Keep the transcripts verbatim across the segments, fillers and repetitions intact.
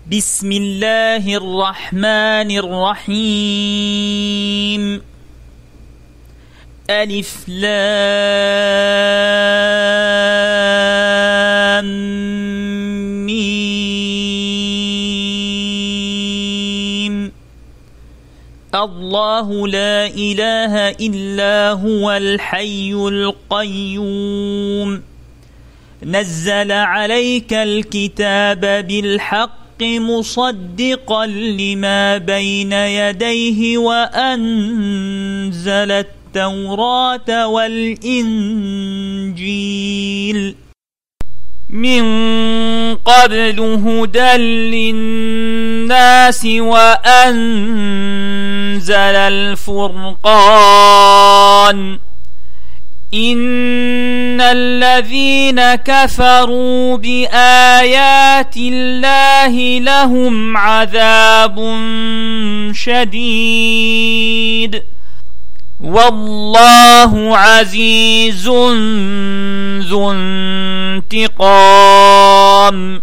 بسم الله الرحمن الرحيم. ألف لام ميم. الله لا إله إلا هو الحي القيوم. نزل عليك الكتاب بالحق مصدقا لما بين يديه وأنزل التوراة والإنجيل من قبل هدى للناس وأنزل الفرقان. إن الذين كفروا بآيات الله لهم عذاب شديد والله عزيز ذو انتقام.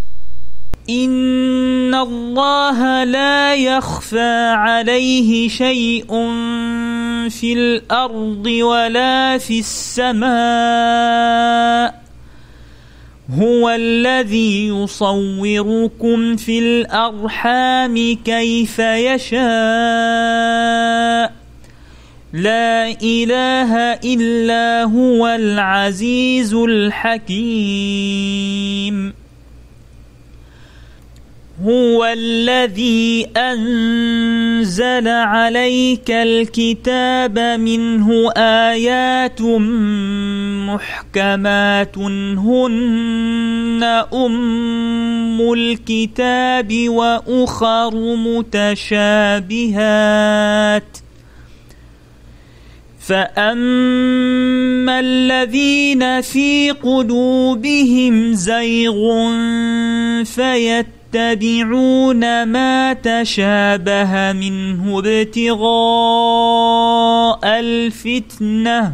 إن الله لا يخفى عليه شيء في الأرض ولا في السماء. هو الذي يصوركم في الأرحام كيف يشاء. لا إله إلا هو العزيز الحكيم. هو الذي أنزل عليك الكتاب منه آيات محكمات هن أم الكتاب وأخر متشابهات. فأما الذين في قلوبهم زيغ فيتبعون يتبعون ما تشابه منه ابتغاء الفتنة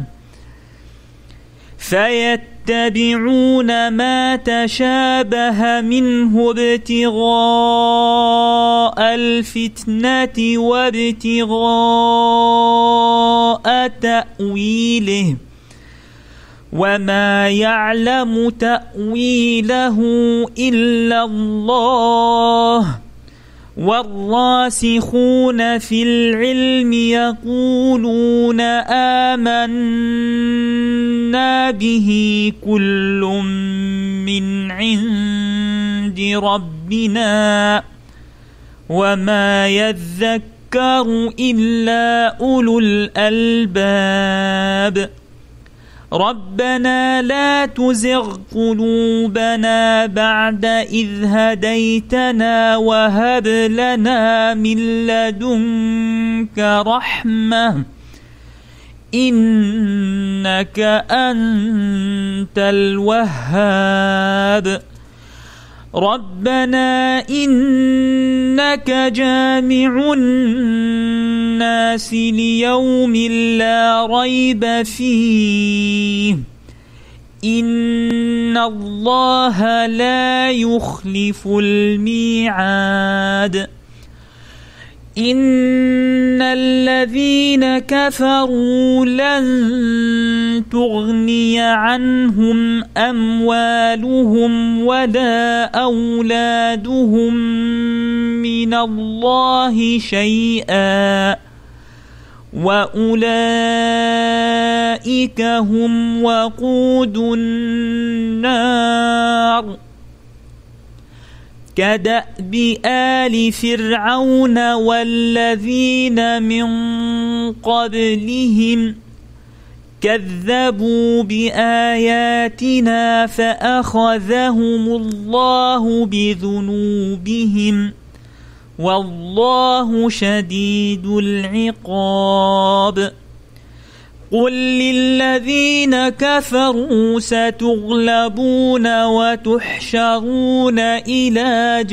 فيتبعون ما تشابه منه ابتغاء الفتنة وابتغاء تأويله وما يعلم تأويله إلا الله. والراسخون في العلم يقولون آمنا به كل من عند ربنا وما يذكر إلا أولو الألباب. ربنا لا تزغ قلوبنا بعد إذ هديتنا وهب لنا من لدنك رحمة إنك أنت الوهاب. ربنا إنك جامع الناس ليوم لا ريب فيه إن الله لا يخلف الميعاد. إن الذين كفروا لن تغني عنهم أموالهم ولا أولادهم من الله شيئا وأولئك هم وقود النار. كدأب آل فرعون والذين من قبلهم كذبوا بآياتنا فأخذهم الله بذنوبهم والله شديد العقاب. قل للذين كفروا ستغلبون وتحشرون إلى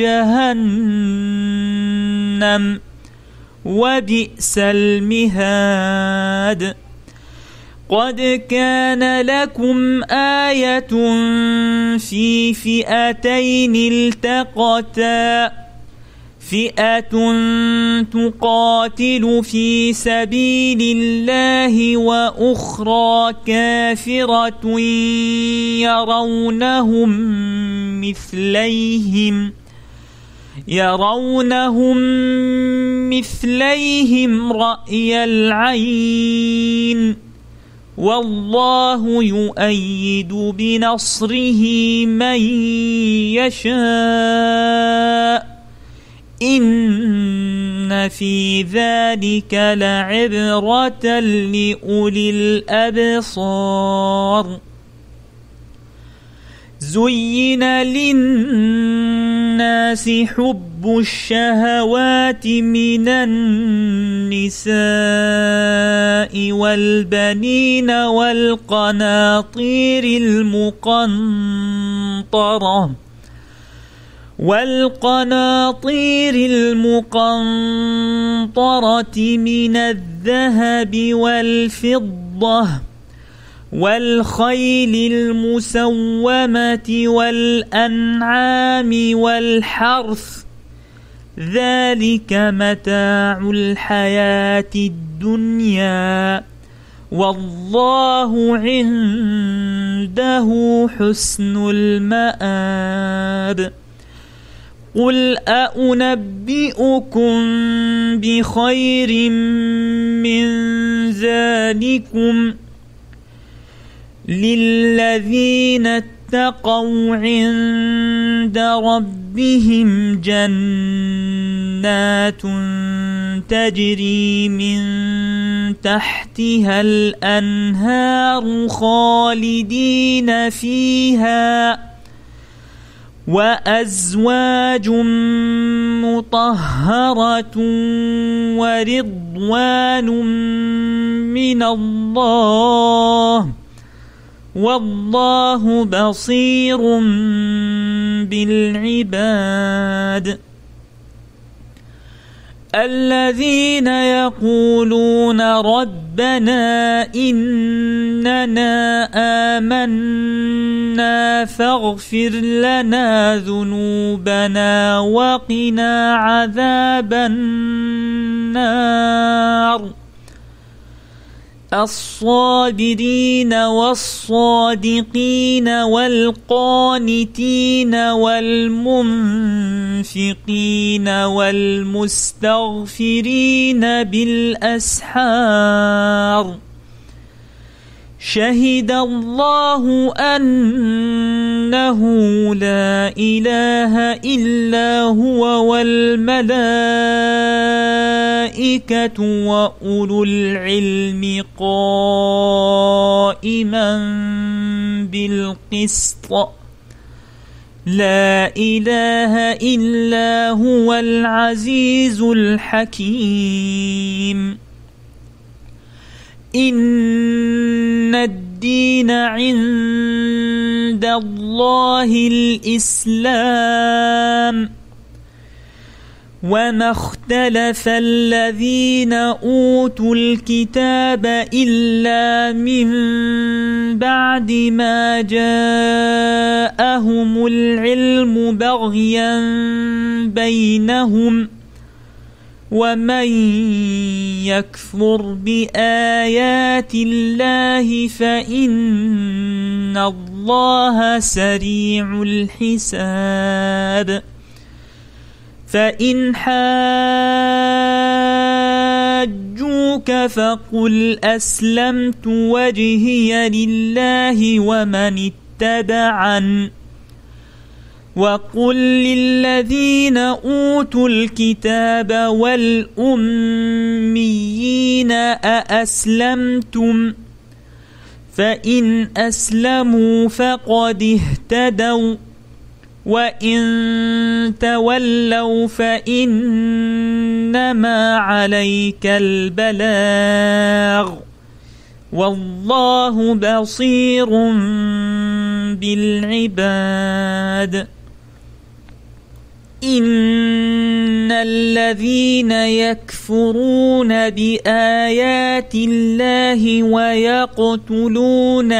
جهنم وبئس المهاد. قد كان لكم آية في فئتين التقتا فئة تقاتل في سبيل الله وأخرى كافرة يرونهم مثليهم يرونهم مثليهم رأي العين والله يؤيد بنصره من يشاء إن في ذلك لعبرة لأولي الأبصار زين للناس حب الشهوات من النساء والبنين والقناطير المقنطرة والقناطير المقنطرة من الذهب والفضة والخيل المسومة والأنعام والحرث ذلك متاع الحياة الدنيا والله عنده حسن المآب قل أأنبئكم بخير من ذلكم للذين اتقوا عند ربهم جنات تجري من تحتها الأنهار خالدين فيها وأزواج مطهرة ورضوان من الله والله بصير بالعباد الذين يقولون ربنا إننا آمنا فاغفر لنا ذنوبنا وقنا عذاب النار الصابرين والصادقين والقانتين والمنفقين والمستغفرين بالأسحار شهد الله أنه لا إله إلا هو والملائكة وأولو العلم قائما بالقسط لا إله إلا هو العزيز الحكيم إن الدين عند الله الإسلام وما اختلف الذين أوتوا الكتاب إلا من بعد ما جاءهم العلم بغيا بينهم ومن يكفر بآيات الله فإن الله سريع الحساب فإن حاجوك فقل أسلمت وجهي لله ومن اتبعني وقل للذين أوتوا الكتاب والأميين أأسلمتم فإن أسلموا فقد اهتدوا وإن تولوا فإنما عليك البلاغ والله بصير بالعباد إن الذين يكفرون بآيات الله ويقتلون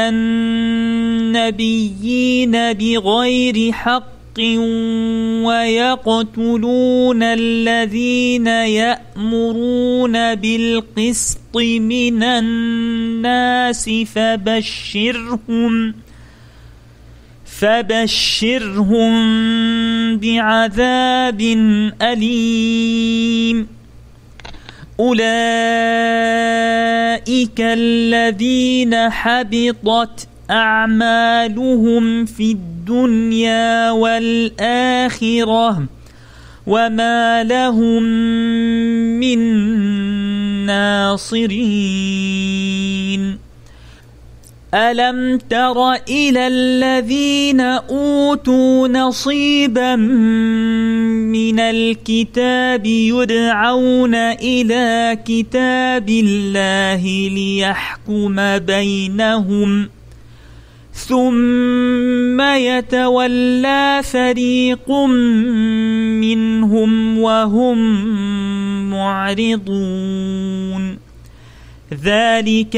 النبيين بغير حق ويقتلون الذين يأمرون بالقسط من الناس فبشرهم فبشرهم بعذاب أليم. أولئك الذين حبطت أعمالهم في الدنيا والآخرة وما لهم من ناصرين. ألم تر إلى الذين أوتوا نصيبا من الكتاب يدعون إلى كتاب الله ليحكم بينهم ثم يتولى فريق منهم وهم معرضون. ذلك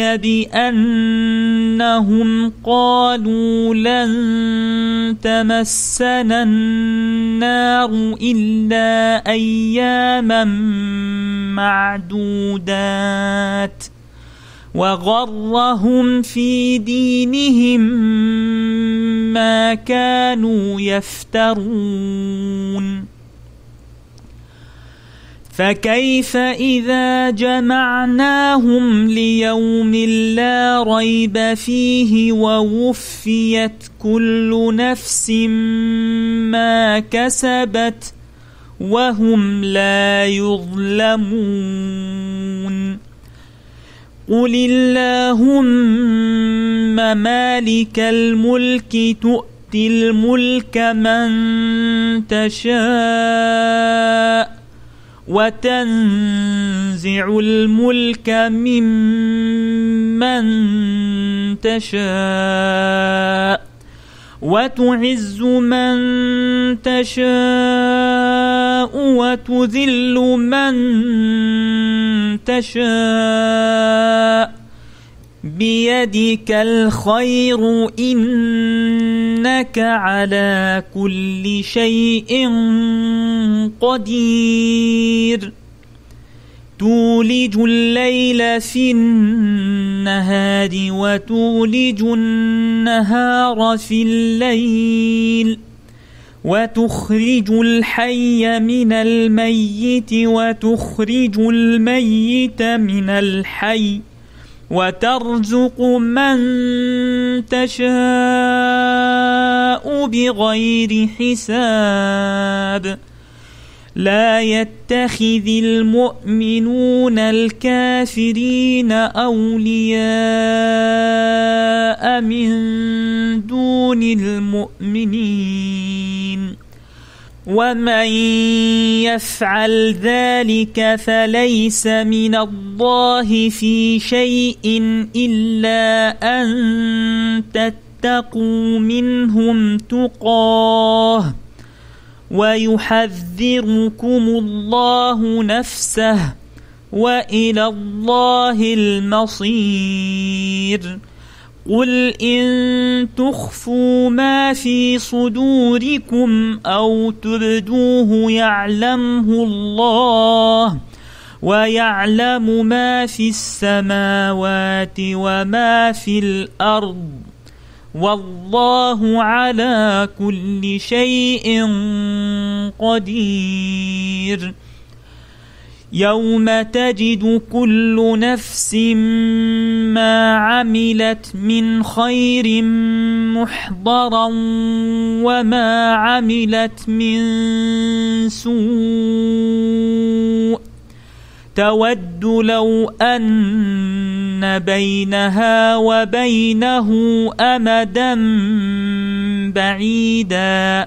بأنهم قالوا لن تمسنا النار إلا أياما معدودات وغرهم في دينهم ما كانوا يفترون. فكيف إذا جمعناهم ليوم لا ريب فيه ووفيت كل نفس ما كسبت وهم لا يظلمون. قل اللهم مالك الملك تؤتي الملك من تشاء وتنزع الملك ممن تشاء وتعز من تشاء وتذل من تشاء بيدك الخير إنك على كل شيء قدير. تولج الليل في النهار وتولج النهار في الليل وتخرج الحي من الميت وتخرج الميت من الحي وترزق من تشاء بغير حساب. لا يتخذ المؤمنون الكافرين أولياء من دون المؤمنين ومن يفعل ذلك فليس من الله في شيء إلا أن تتقوا منهم تقاه ويحذركم الله نفسه وإلى الله المصير. قل إن تخفوا ما في صدوركم أو تبدوه يعلمه الله ويعلم ما في السماوات وما في الأرض والله على كل شيء قدير. يوم تجد كل نفس ما عملت من خير محضرا وما عملت من سوء تود لو أن بينها وبينه أمدا بعيدا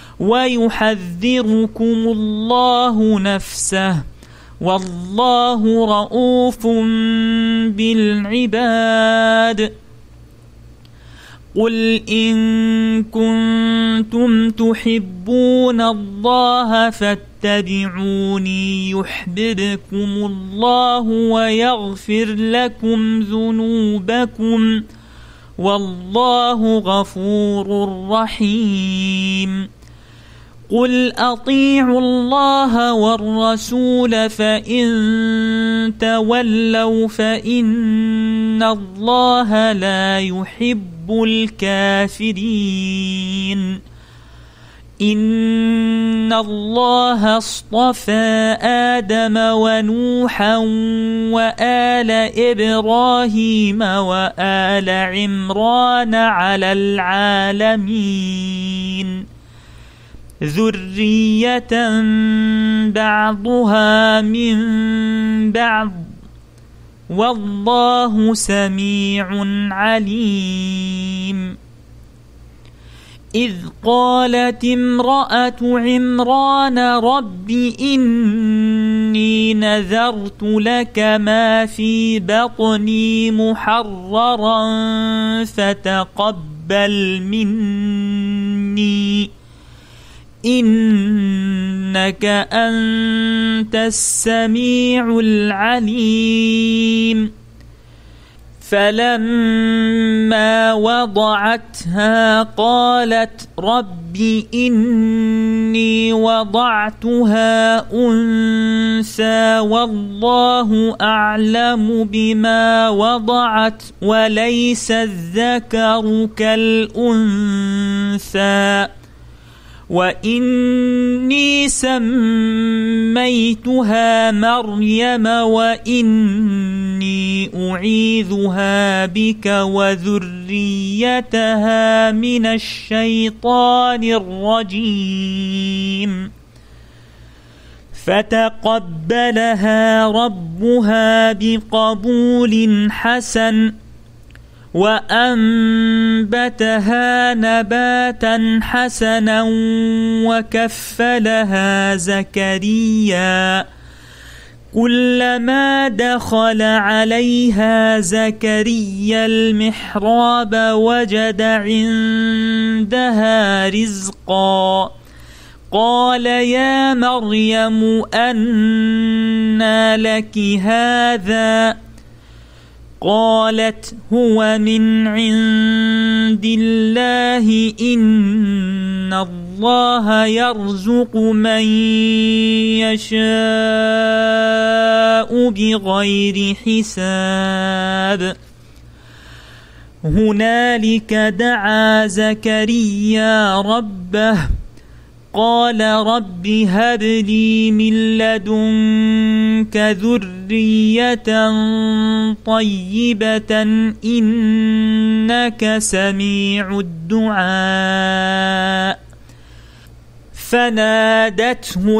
ويحذركم الله نفسه والله رؤوف بالعباد. قل إن كنتم تحبون الله فاتبعوني يحببكم الله ويغفر لكم ذنوبكم والله غفور رحيم. قل أطيعوا الله والرسول فإن تولوا فإن الله لا يحب الكافرين. إن الله اصطفى آدم ونوحا وآل إبراهيم وآل عمران على العالمين ذرية بعضها من بعض والله سميع عليم. إذ قالت امرأة عمران رب إني نذرت لك ما في بطني محررا فتقبل مني إنك أنت السميع العليم. فلما وضعتها قالت رب إني وضعتها أنثى والله أعلم بما وضعت وليس الذكر كالأنثى وإني سميتها مريم وإني أعيذها بك وذريتها من الشيطان الرجيم. فتقبلها ربها بقبول حسن وأنبتها نباتا حسنا وكفلها زكريا كلما دخل عليها زكريا المحراب وجد عندها رزقا قال يا مريم أنى لك هذا قالت هو من عند الله إن الله يرزق من يشاء بغير حساب. هنالك دعا زكريا ربه قال رب هب لي من لدنك ذرية طيبة إنك سميع الدعاء. فنادته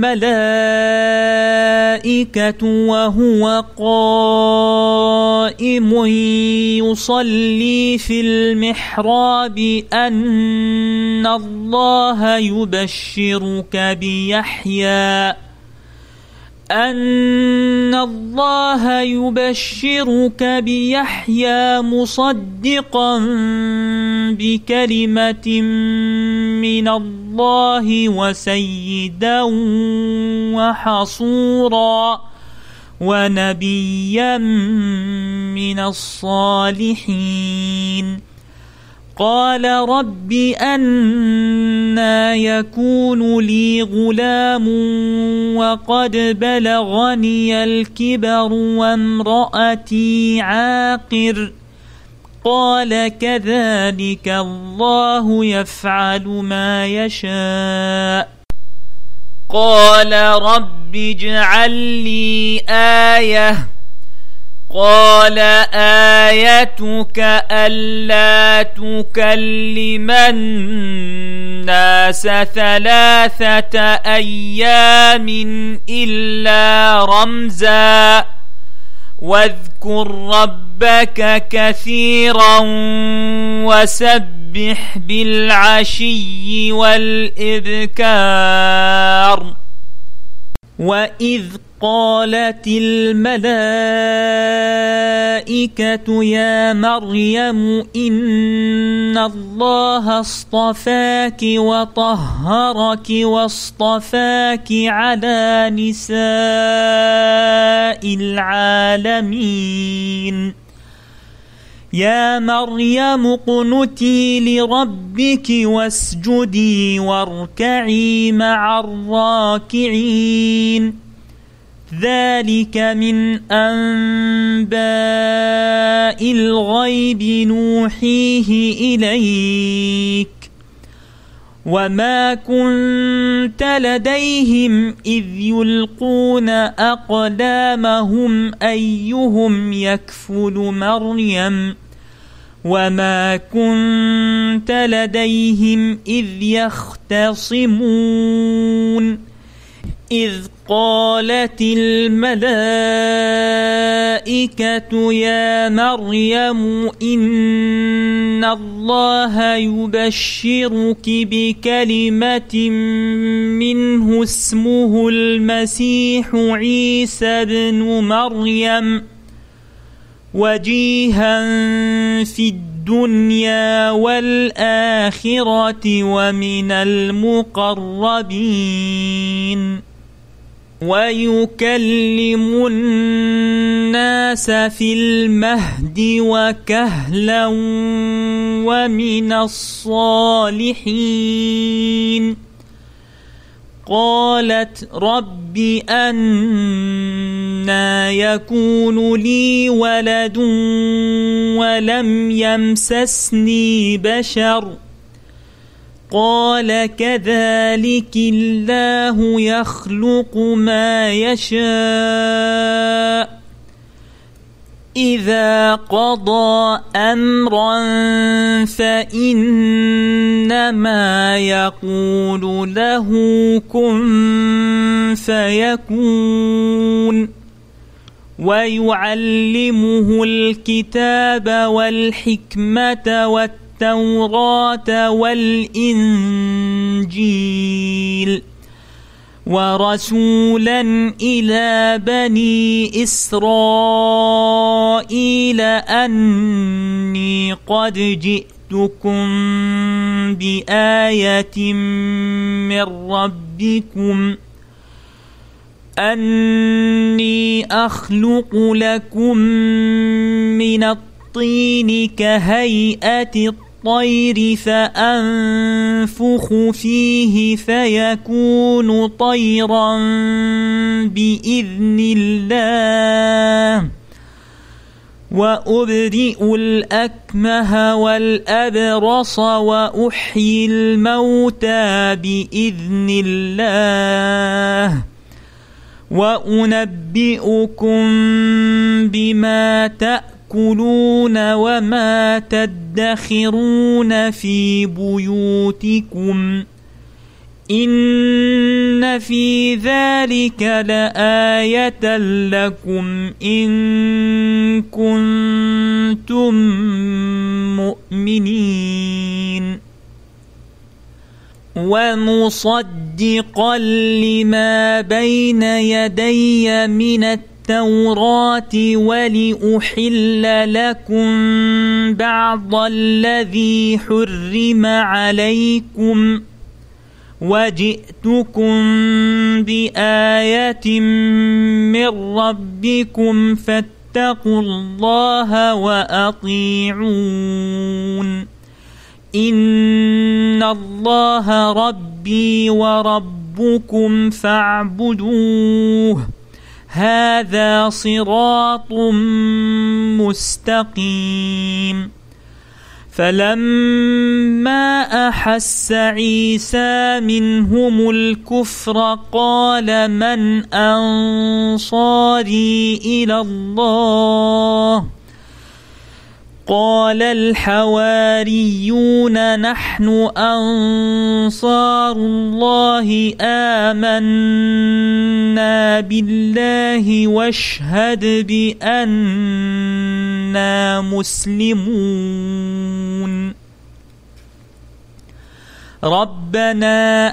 الملائكة وهو قائم يصلي في المحراب أن الله يبشرك بيحيى أن الله يبشرك بيحيى مصدقا بكلمة من الله وسيدا وحصورا ونبيا من الصالحين. قال رب أنى يكون لي غلام وقد بلغني الكبر وامرأتي عاقر قال كذلك الله يفعل ما يشاء. قال رب اجعل لي آية قال آيتك ألا تكلم الناس ثلاثة أيام إلا رمزا واذكر ربك كثيرا وسبح بالعشي والإبكار وإذ قالت الملائكة يا مريم إن الله اصطفاك وطهرك واصطفاك على نساء العالمين يا مريم اقنتي لربك واسجدي واركعي مع الراكعين ذلك من أنباء الغيب نوحيه إليك وما كنت لديهم إذ يلقون أقلامهم أيهم يكفل مريم وما كنت لديهم إذ يختصمون إذ قالت الملائكة يا مريم إن الله يبشرك بكلمة منه اسمه المسيح عيسى بن مريم وجيها في الدنيا والآخرة ومن المقربين ويكلم الناس في المهد وكهلا ومن الصالحين قالت رب أنى يكون لي ولد ولم يمسسني بشر قال كذلك الله يخلق ما يشاء إذا قضى أمرا فإنما يقول له كن فيكون ويعلمه الكتاب والحكمة والتوراة والإنجيل ورسولا إلى بني إسرائيل أني قد جئتكم بآية من ربكم أني أخلق لكم من الطين كهيئة الطير فأنفخ فيه فيكون طيرا بإذن الله وأبرئ الأكمه والأبرص وأحيي الموتى بإذن الله وأنبئكم بما تأكلون وما تدخرون في بيوتكم إن في ذلك لآية لكم إن كنتم مؤمنين ومصدقا لما بين يدي من التوراة ولأحل لكم بعض الذي حرم عليكم وجئتكم بآية من ربكم فاتقوا الله وأطيعون إن الله ربي وربكم فاعبدوه هذا صراط مستقيم فلما أحس عيسى منهم الكفر قال من أنصاري إلى الله قال الحواريون نحن أنصار الله آمنا بالله واشهد بأننا مسلمون ربنا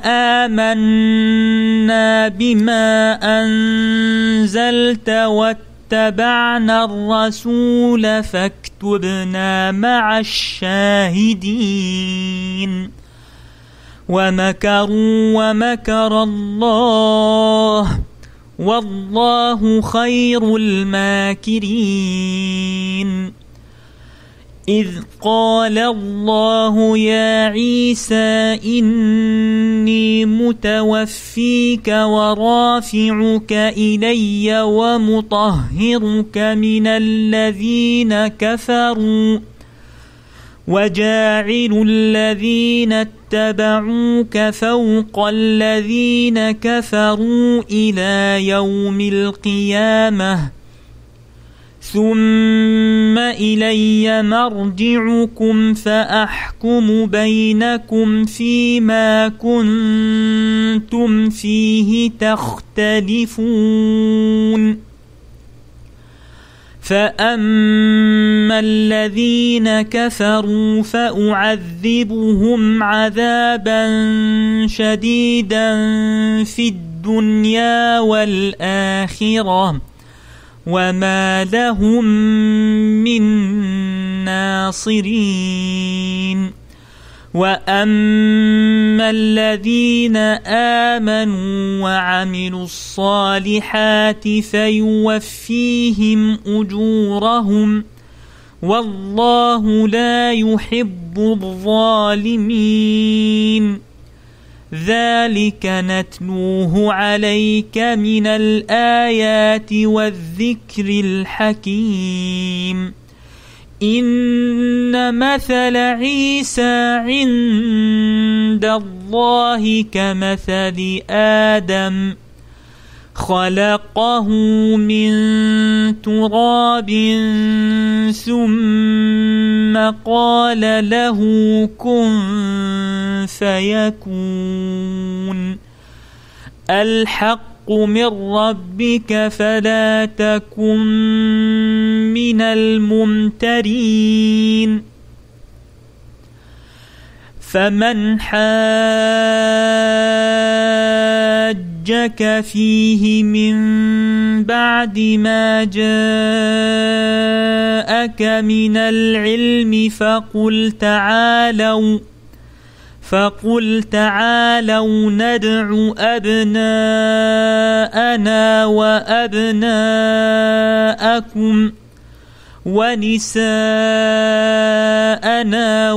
آمنا بما أنزلت واتبعنا الرسول فاكتبنا مع الشاهدين ومكروا ومكر الله والله خير الماكرين إذ قال الله يا عيسى إني متوفيك ورافعك إلي ومطهرك من الذين كفروا وجاعل الذين اتبعوك فوق الذين كفروا إلى يوم القيامة ثم إلي مرجعكم فأحكم بينكم فيما كنتم فيه تختلفون فأما الذين كفروا فأعذبهم عذابا شديدا في الدنيا والآخرة وما لهم من ناصرين وأما الذين آمنوا وعملوا الصالحات فيوفيهم أجورهم والله لا يحب الظالمين ذلك نتلوه عليك من الآيات والذكر الحكيم إن مثل عيسى عند الله كمثل آدم خلقه من تراب ثم قال له كن فيكون الحق من ربك فلا تكن من الممترين فمن حاجك فيه من بعد ما جاءك من العلم فقل تعالوا فقل تعالوا ندع أبناءنا وأبناءكم ونساءنا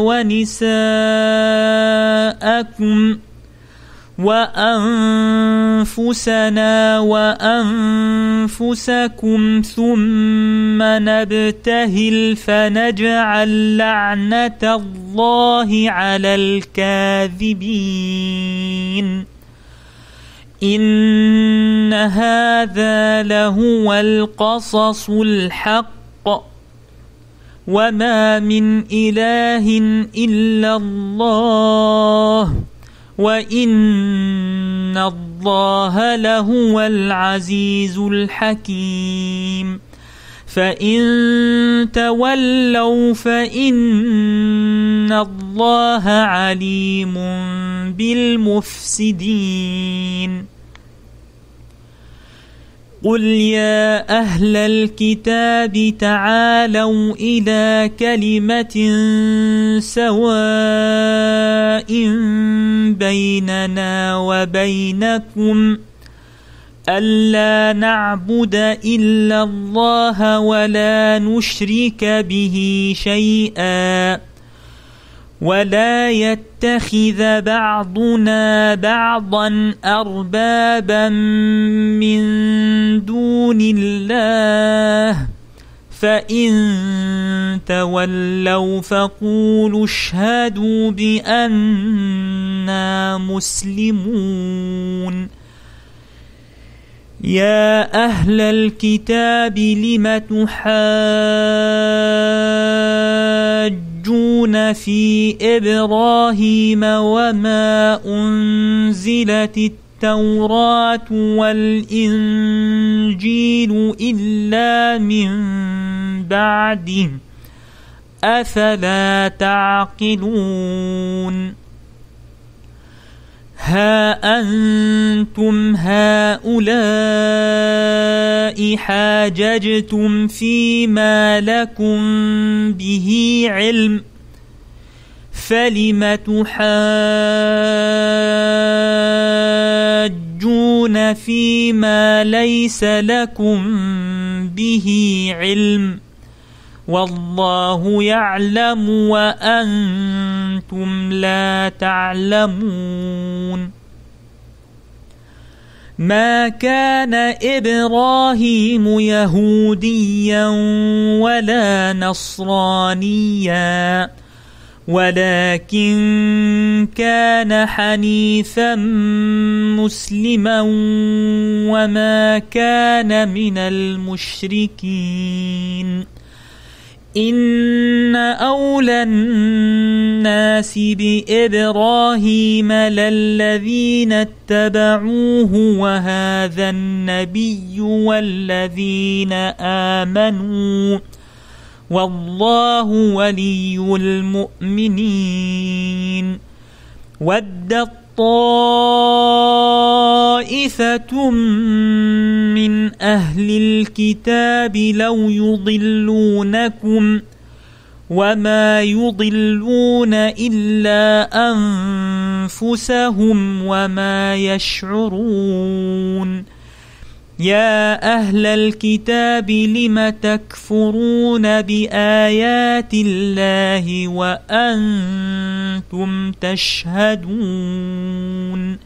ونساءكم وأنفسنا وأنفسكم ثم نبتهل فنجعل لعنة الله على الكاذبين إن هذا لهو القصص الحق وما من إله إلا الله وإن الله لهو العزيز الحكيم فإن تولوا فإن الله عليم بالمفسدين قل يا أهل الكتاب تعالوا إلى كلمة سواء بيننا وبينكم ألا نعبد إلا الله ولا نشرك به شيئا ولا يتخذ بعضنا بعضا أربابا من دون الله فإن تولوا فقولوا اشهدوا بأننا مسلمون يا أهل الكتاب لم تحاجون في إبراهيم وما أنزلت التوراة والإنجيل إلا من بعده أفلا تعقلون ها أنتم هؤلاء حاججتم فيما لكم به علم فلم تحاجون فيما ليس لكم به علم والله يعلم وأنتم لا تعلمون. ما كان إبراهيم يهوديا ولا نصرانيا ولكن كان حنيفا مسلما وما كان من المشركين. إن أولى الناس بإبراهيم للذين اتبعوه وهذا النبي والذين آمنوا والله ولي المؤمنين. ودت طائفة من أهل الكتاب لو يضلونكم وما يضلون إلا أنفسهم وما يشعرون. يا أهل الكتاب لم تكفرون بآيات الله وأنتم تشهدون.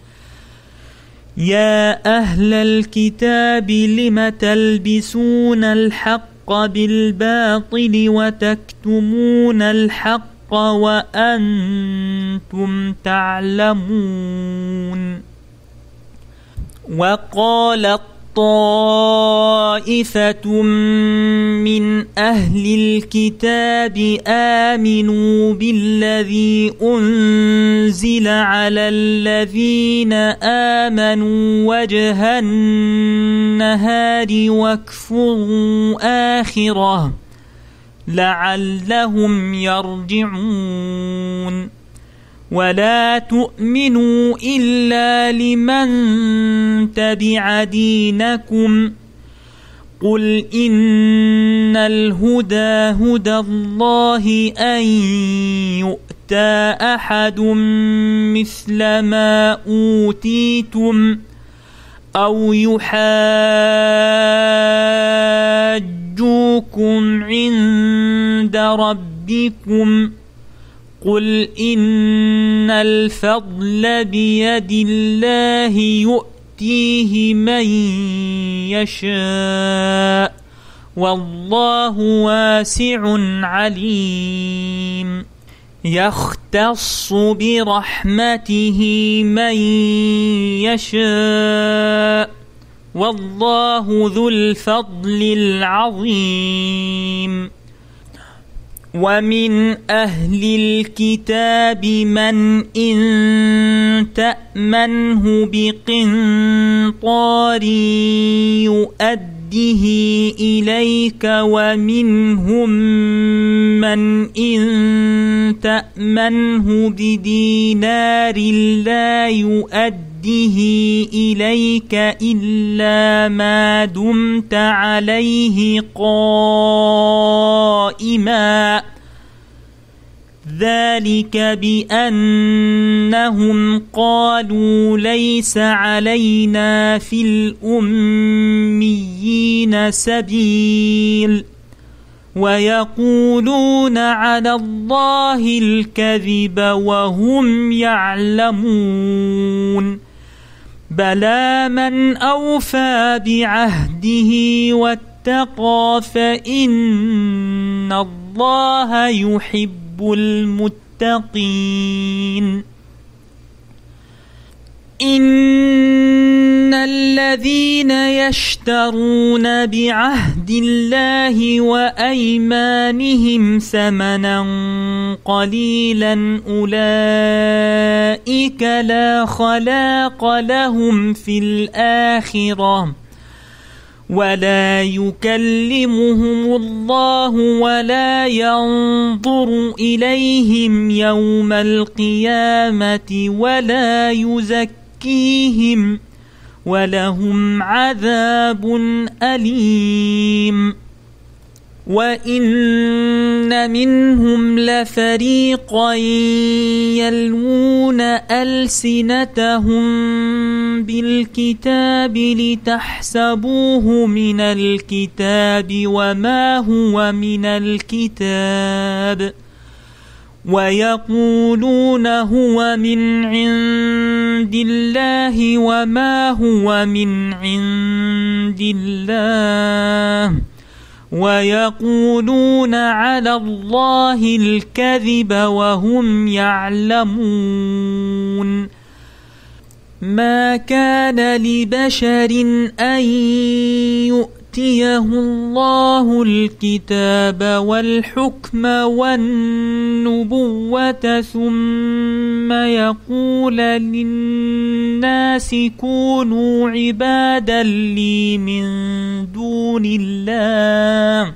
يا أهل الكتاب لم تلبسون الحق بالباطل وتكتمون الحق وأنتم تعلمون. وقالت طائفة من أهل الكتاب آمنوا بالذي أنزل على الذين آمنوا وجه النهار واكفروا آخره لعلهم يرجعون. ولا تؤمنوا إلا لمن تبع دينكم قل إن الهدى هدى الله أن يؤتى أحد مثل ما أوتيتم أو يحاجوكم عند ربكم قل إن الفضل بيد الله يؤتيه من يشاء والله واسع عليم. يختص برحمته من يشاء والله ذو الفضل العظيم. ومن أهل الكتاب من إن تأمنه بقنطار يؤده إليك ومنهم من إن تأمنه بدينار لا يؤده إليك إلا ما دمت عليه قائما ذلك بأنهم قالوا ليس علينا في الأميين سبيل ويقولون على الله الكذب وهم يعلمون. بلى من أوفى بعهده واتقى فإن الله يحب المتقين. إن الذين يشترون بعهد الله وأيمانهم ثمنا قليلا أولئك لا خلاق لهم في الآخرة ولا يكلمهم الله ولا ينظر إليهم يوم القيامة ولا يزكيهم ولهم عذاب أليم. وإن منهم لفريقا يلوون ألسنتهم بالكتاب لتحسبوه من الكتاب وما هو من الكتاب ويقولون هو من عند الله وما هو من عند الله ويقولون على الله الكذب وهم يعلمون. ما كان لبشر أن يؤتيه الله الكتاب والحكم والنبوة ثم يقول للناس كونوا عبادا لي من دون الله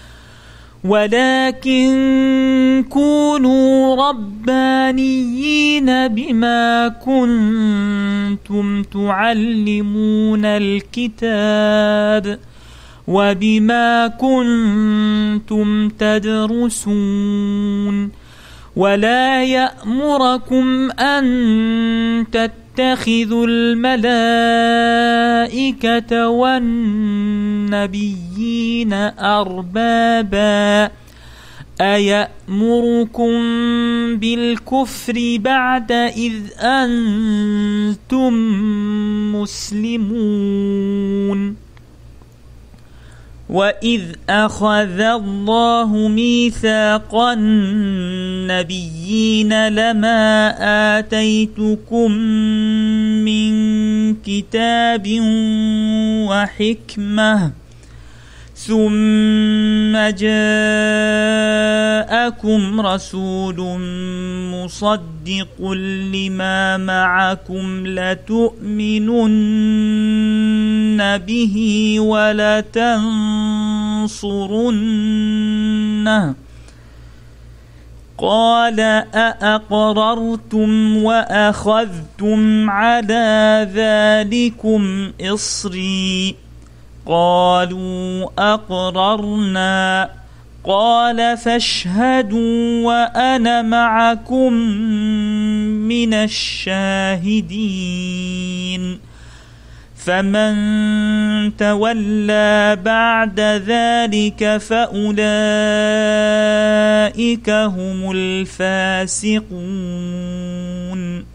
ولكن كونوا ربانيين بما كنتم تعلمون الكتاب وبما كنتم تدرسون ولا يأمركم أن تتخذوا الملائكة والنبيين أربابا أيأمركم بالكفر بعد إذ أنتم مسلمون. وإذ أخذ الله ميثاق النبيين لما آتيتكم من كتاب وحكمة ثم جاءكم رسول مصدق لما معكم لتؤمنن به ولتنصرنه قال أأقررتم وأخذتم على ذلكم إصري قالوا أقررنا قال فاشهدوا وأنا معكم من الشاهدين. فمن تولى بعد ذلك فأولئك هم الفاسقون.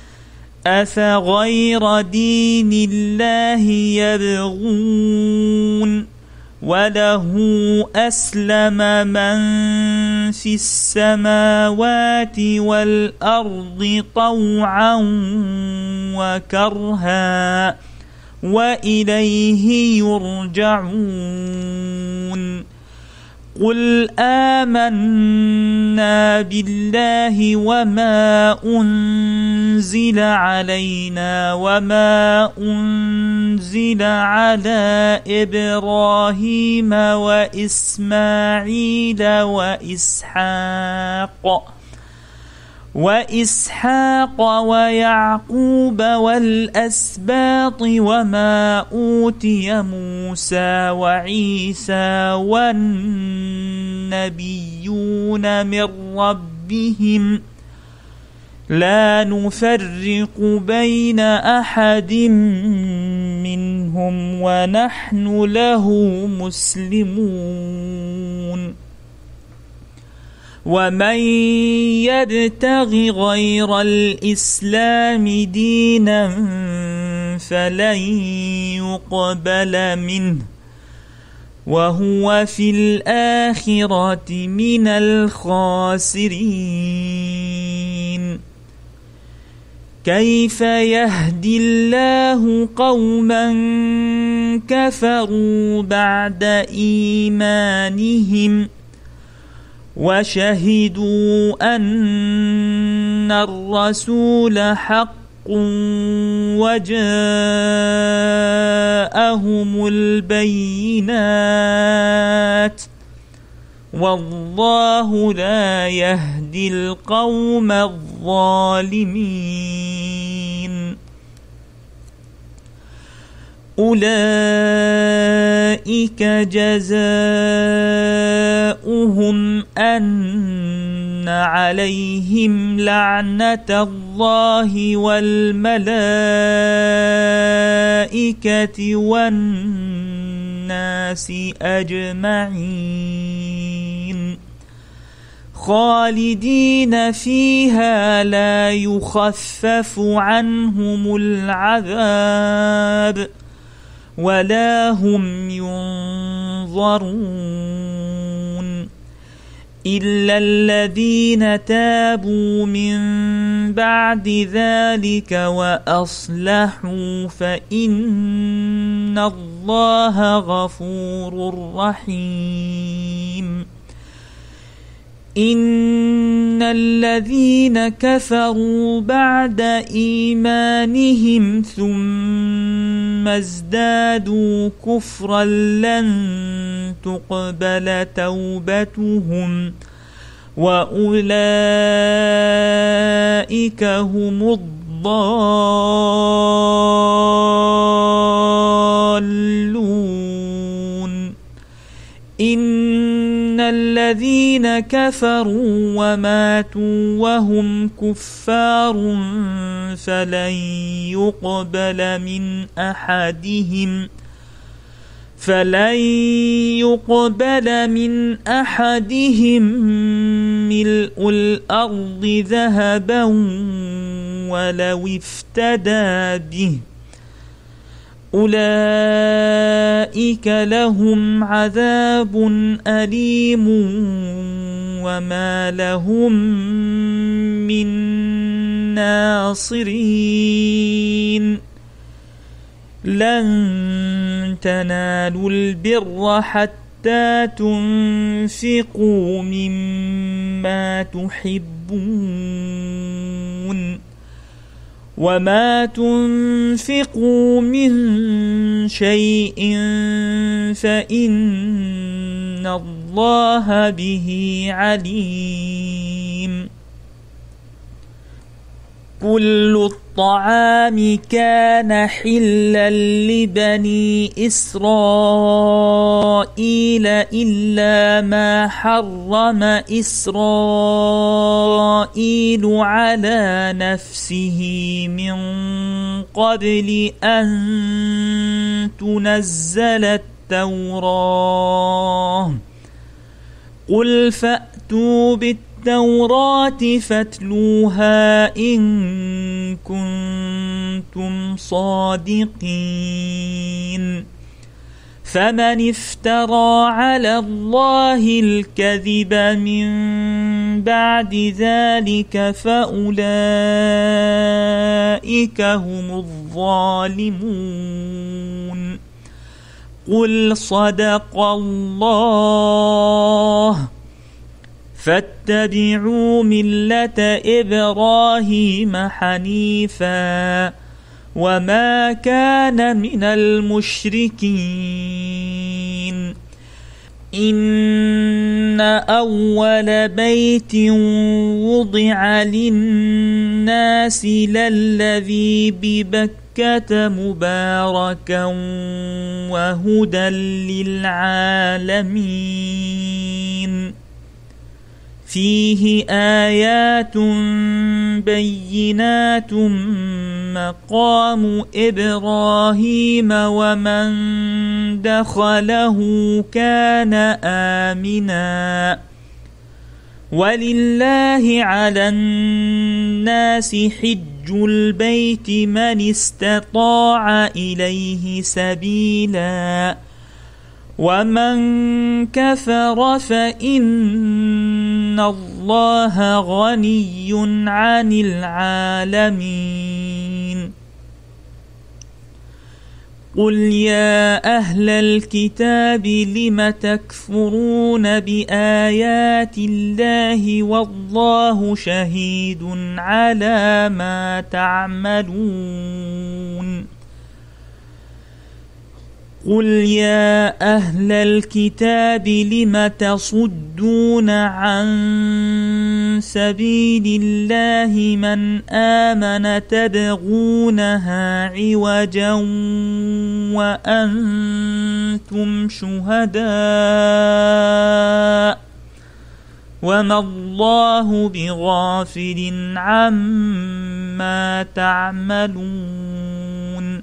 أفغير دين الله يبغون وله أسلم من في السماوات والأرض طوعا وكرها وإليه يرجعون. قل آمنا بالله وما أنزل علينا وما أنزل على إبراهيم وإسماعيل وإسحاق وإسحاق ويعقوب والأسباط وما أوتي موسى وعيسى والنبيون من ربهم لا نفرق بين أحد منهم ونحن له مسلمون. ومن يبتغ غير الإسلام دينا فلن يقبل منه وهو في الآخرة من الخاسرين. كيف يهدي الله قوما كفروا بعد إيمانهم وشهدوا أن الرسول حق وجاءهم جاءهم البينات والله لا يهدي القوم الظالمين. أولئك جزاؤهم أن عليهم لعنة الله والملائكة والناس أجمعين خالدين فيها لا يخفف عنهم العذاب ولا هم ينظرون إلا الذين تابوا من بعد ذلك وأصلحوا فإن الله غفور رحيم. إن الذين كفروا بعد إيمانهم ثم ازدادوا كفرا لن تقبل توبتهم وأولئك هم الضالون. إن الذين كفروا وماتوا وهم كفار فلن يقبل من أحدهم فلن يقبل من أحدهم ملء الأرض ذهبا ولو افتدى به أولئك لهم عذاب أليم وما لهم من ناصرين. لن تنالوا البر حتى تنفقوا مما تحبون وما تنفقوا من شيء فإن الله به عليم. كل الطعام كان حلا لبني إسرائيل إلا ما حرم إسرائيل على نفسه من قبل أن تنزل التوراة. قل فأتوا بالتوراة التوراة فاتلوها إن كنتم صادقين. فمن افترى على الله الكذب من بعد ذلك فأولئك هم الظالمون. قل صدق الله فاتبعوا ملة إبراهيم حنيفا وما كان من المشركين. إن أول بيت وضع للناس للذي ببكة مباركا وهدى للعالمين فيه آيات بينات مقام إبراهيم ومن دخله كان آمنا ولله على الناس حج البيت من استطاع إليه سبيلا ومن كفر فإن الله غني عن العالمين. قل يا أهل الكتاب لم تكفرون بآيات الله والله شهيد على ما تعملون. قل يا أهل الكتاب لم تصدون عن سبيل الله من آمن تبغونها عوجا وأنتم شهداء وما الله بغافل عما تعملون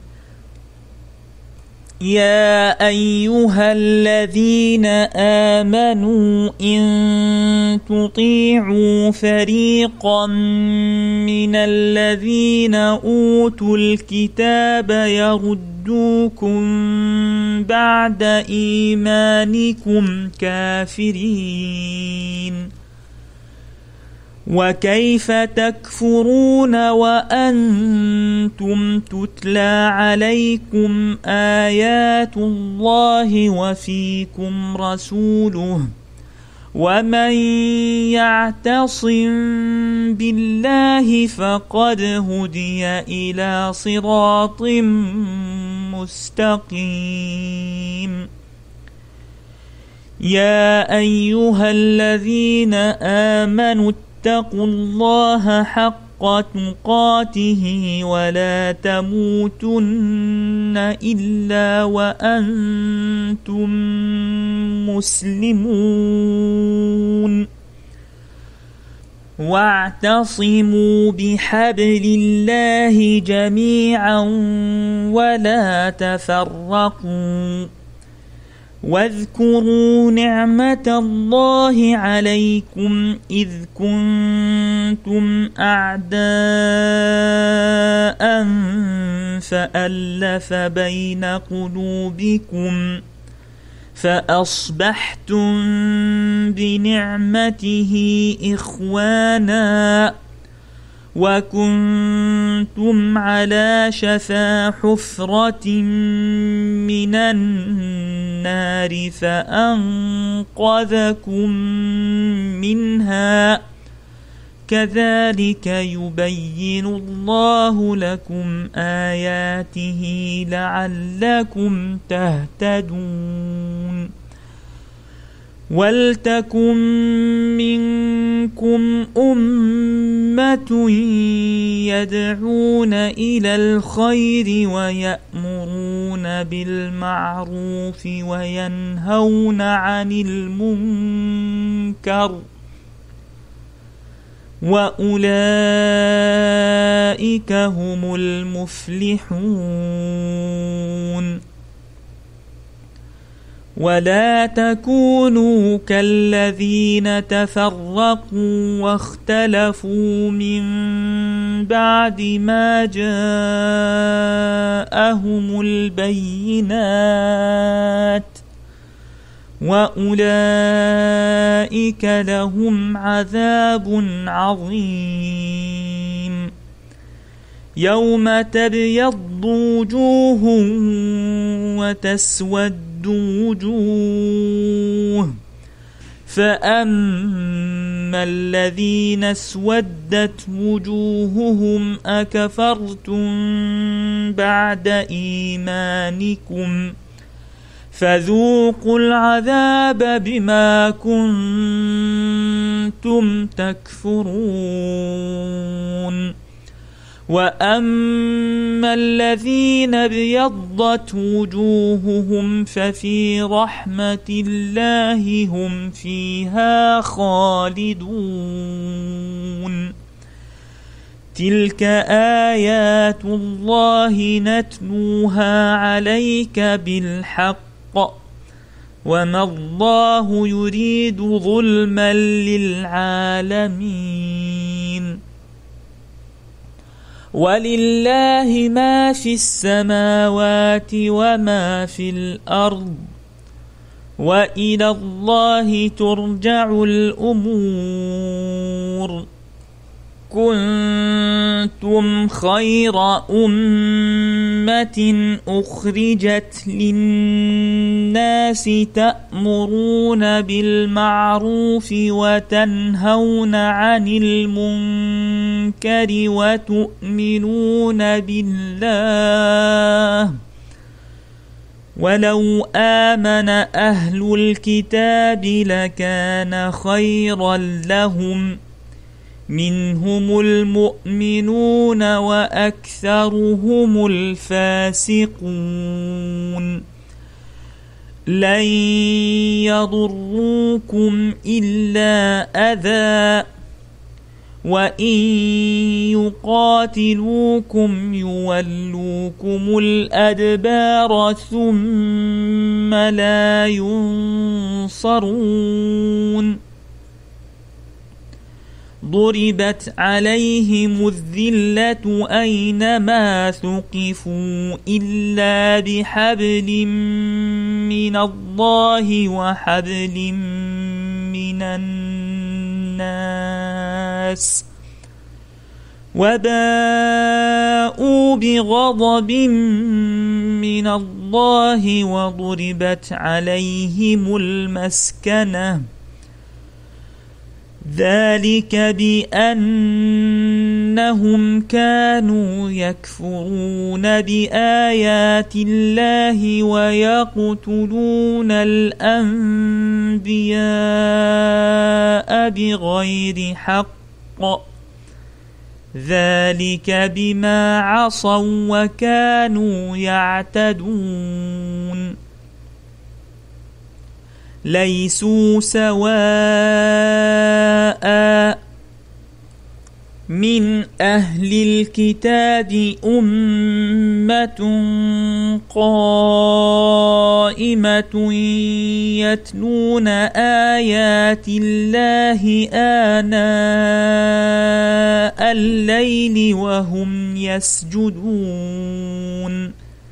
يا أيها الذين آمنوا إن تطيعوا فريقا من الذين أوتوا الكتاب يردوكم بعد إيمانكم كافرين وكيف تكفرون وأنتم تتلى عليكم آيات الله وفيكم رسوله ومن يعتصم بالله فقد هدي إلى صراط مستقيم يا أيها الذين آمنوا اتقوا الله حق تقاته ولا تموتن إلا وأنتم مسلمون واعتصموا بحبل الله جميعا ولا تفرقوا واذكروا نعمة الله عليكم إذ كنتم أعداء فألف بين قلوبكم فأصبحتم بنعمته إخوانا وكنتم على شفا حفرة من النار فأنقذكم منها كذلك يبين الله لكم آياته لعلكم تهتدون ولتكن منكم أمة يدعون إلى الخير ويأمرون بالمعروف وينهون عن المنكر وأولئك هم المفلحون ولا تكونوا كالذين تفرقوا واختلفوا من بعد ما جاءهم البينات وأولئك لهم عذاب عظيم يوم تبيض وجوه وتسود وجوه فأما الذين اسودت وجوههم أكفرتم بعد إيمانكم فذوقوا العذاب بما كنتم تكفرون وأما الذين ابيضت وجوههم ففي رحمة الله هم فيها خالدون تلك آيات الله نتلوها عليك بالحق وما الله يريد ظلما للعالمين ولله ما في السماوات وما في الأرض وإلى الله ترجع الأمور كنتم خير أمة أخرجت للناس تأمرون بالمعروف وتنهون عن المنكر وتؤمنون بالله ولو آمن أهل الكتاب لكان خيرا لهم منهم المؤمنون وأكثرهم الفاسقون لن يضروكم إلا أذى وإن يقاتلوكم يولوكم الأدبار ثم لا ينصرون ضربت عليهم الذلة أينما ثقفوا إلا بحبل من الله وحبل من الناس وباءوا بغضب من الله وضربت عليهم المسكنة ذلك بأنهم كانوا يكفرون بآيات الله ويقتلون الأنبياء بغير حق ذلك بما عصوا وكانوا يعتدون ليسوا سواء من أهل الكتاب أمة قائمة يتلون آيات الله آناء الليل وهم يسجدون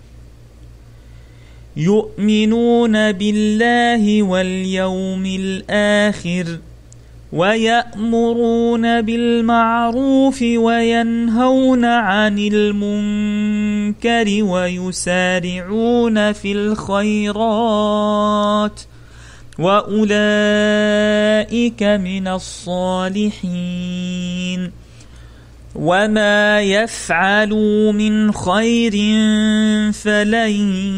يؤمنون بالله واليوم الآخر ويأمرون بالمعروف وينهون عن المنكر ويسارعون في الخيرات وأولئك من الصالحين وما يفعلوا من خير فلن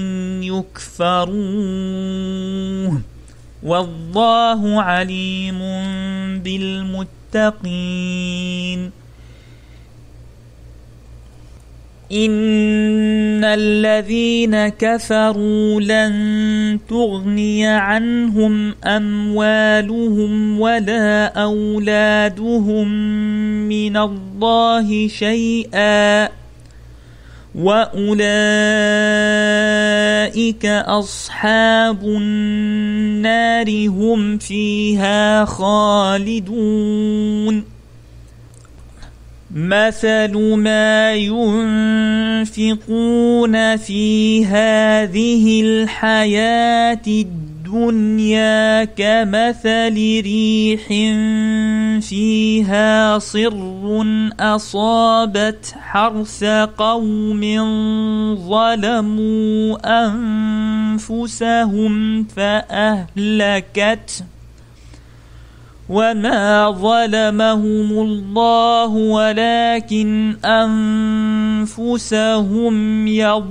يكفروه والله عليم بالمتقين إن الذين كفروا لن تغني عنهم أموالهم ولا أولادهم من الله شيئا وأولئك أصحاب النار هم فيها خالدون مثل ما ينفقون في هذه الحياة الدنيا كمثل ريح فيها صر أصابت حرث قوم ظلموا أنفسهم فأهلكته وما ظلمهم الله ولكن أنفسهم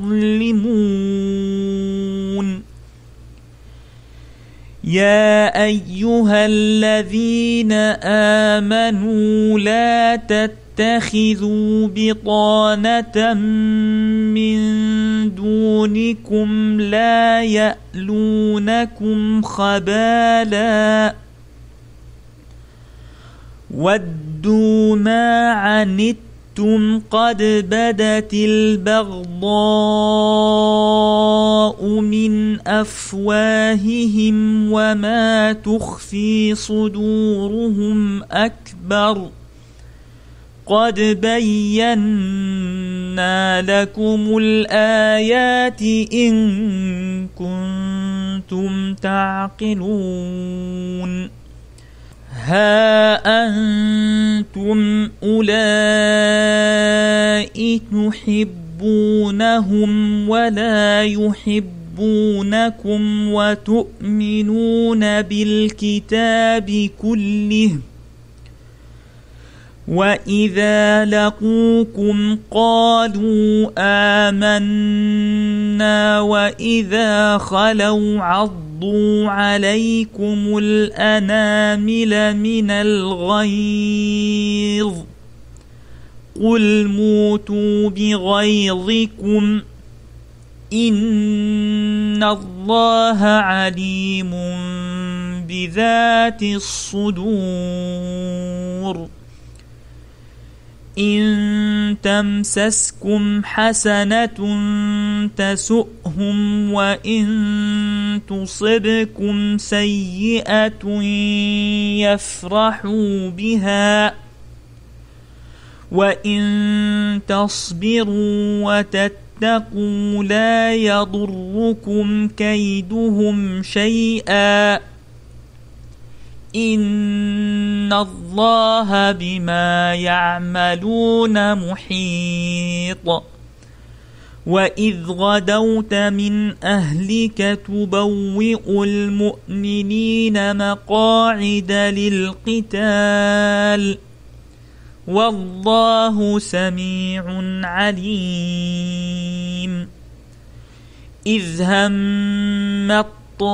يظلمون يا أيها الذين آمنوا لا تتخذوا بطانة من دونكم لا يألونكم خبالا ودوا ما عنتم قد بدت البغضاء من أفواههم وما تخفي صدورهم أكبر قد بينا لكم الآيات إن كنتم تعقلون ها أنتم أولئك تحبونهم ولا يحبونكم وتؤمنون بالكتاب كله وإذا لقوكم قالوا آمنا وإذا خلوا عضوا عليكم الأنامل من الغيظ قل موتوا بغيظكم إن الله عليم بذات الصدور إن تمسسكم حسنة تسؤهم وإن تصبكم سيئة يفرحوا بها وإن تصبروا وتتقوا لا يضركم كيدهم شيئا إن الله بما يعملون محيط وإذ غدوت من أهلك تبوئ المؤمنين مقاعد للقتال والله سميع عليم إذ همت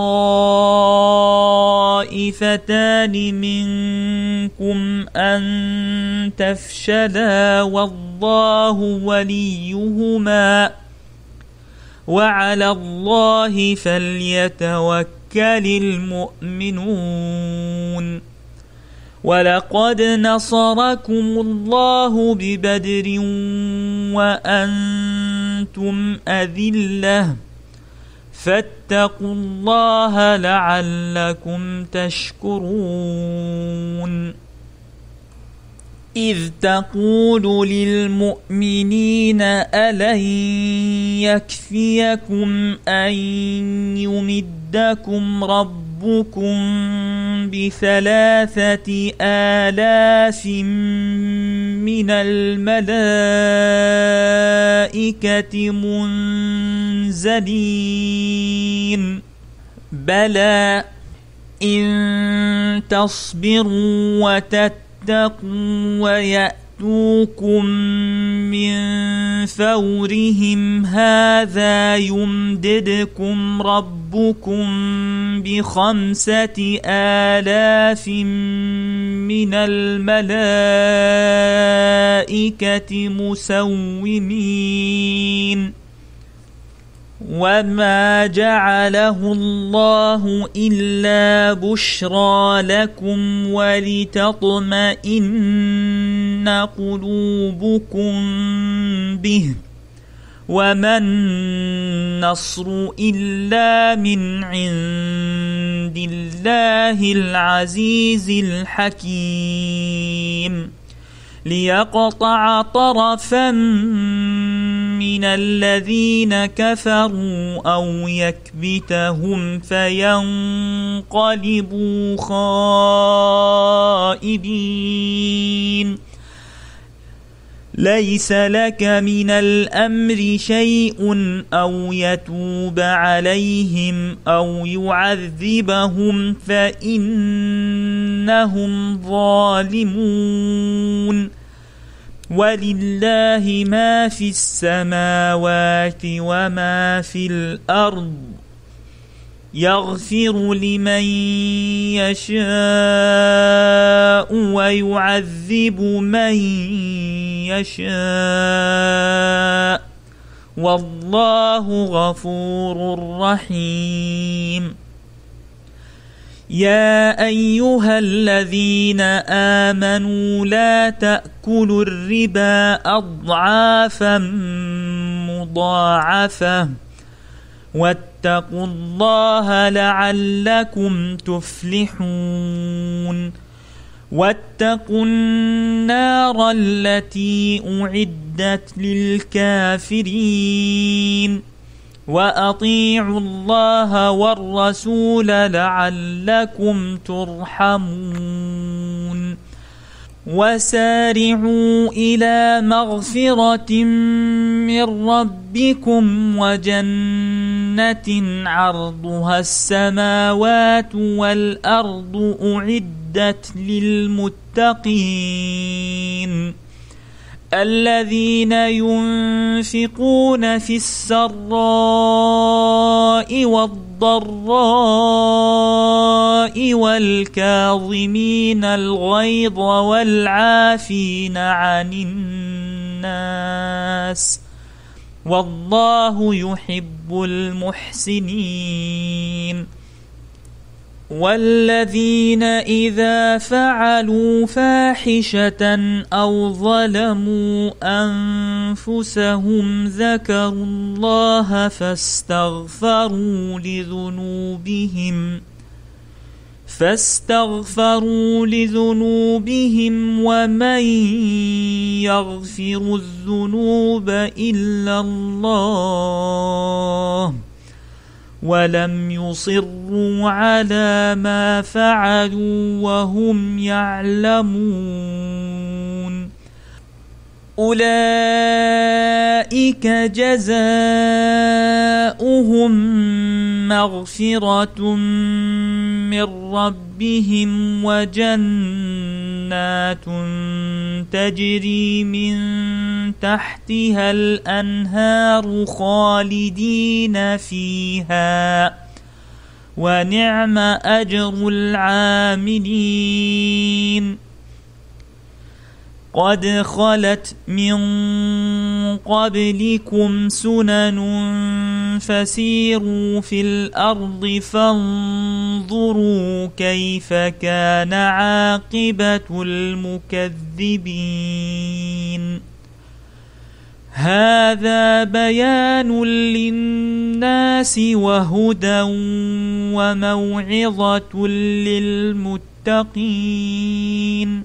طائفتان منكم أن تفشلا والله وليهما وعلى الله فليتوكل المؤمنون ولقد نصركم الله ببدر وأنتم أذلة فاتقوا الله لعلكم تشكرون إذ تقول للمؤمنين ألن يكفيكم أن يمدكم ربكم بثلاثة آلاف من الملائكة منزلين بلى إن تصبروا وتتقوا ويأتوكم من فورهم هذا يمددكم ربكم بخمسة آلاف من الملائكة مسومين وما جعله الله إلا بشرى لكم ولتطمئن قلوبكم به وما النصر إلا من عند الله العزيز الحكيم ليقطع طرفا من الذين كفروا أو يكبتهم فينقلبوا خائبين ليس لك من الأمر شيء أو يتوب عليهم أو يعذبهم فإنهم ظالمون ولله ما في السماوات وما في الأرض يغفر لمن يشاء ويعذب من يشاء والله غفور رحيم يا أيها الذين آمنوا لا تأكلوا الربا أضعافا مضاعفة واتقوا الله لعلكم تفلحون واتقوا النار التي أعدت للكافرين وأطيعوا الله والرسول لعلكم ترحمون وسارعوا إلى مغفرة من ربكم وجنة عرضها السماوات والأرض أعدت أعدت للمتقين الذين ينفقون في السراء والضراء والكاظمين الغيظ والعافين عن الناس والله يحب المحسنين والذين إذا فعلوا فاحشة أو ظلموا أنفسهم ذكروا الله فاستغفروا لذنوبهم فاستغفروا لذنوبهم ومن يغفر الذنوب إلا الله ولم يصروا على ما فعلوا وهم يعلمون أولئك جزاؤهم مغفرة من ربهم وجنات تجري من تحتها الأنهار خالدين فيها ونعم أجر العاملين قد خلت من قبلكم سنن فسيروا في الأرض فانظروا كيف كان عاقبة المكذبين هذا بيان للناس وهدى وموعظة للمتقين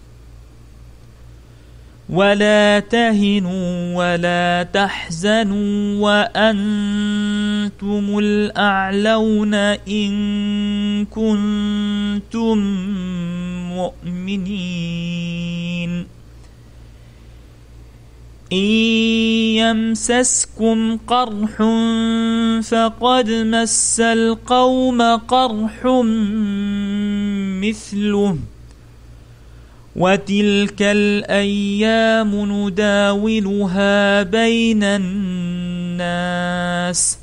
ولا تهنوا ولا تحزنوا وأنتم الأعلون إن كنتم مؤمنين إن يمسسكم قرح فقد مس القوم قرح مثله وتلك الأيام نداولها بين الناس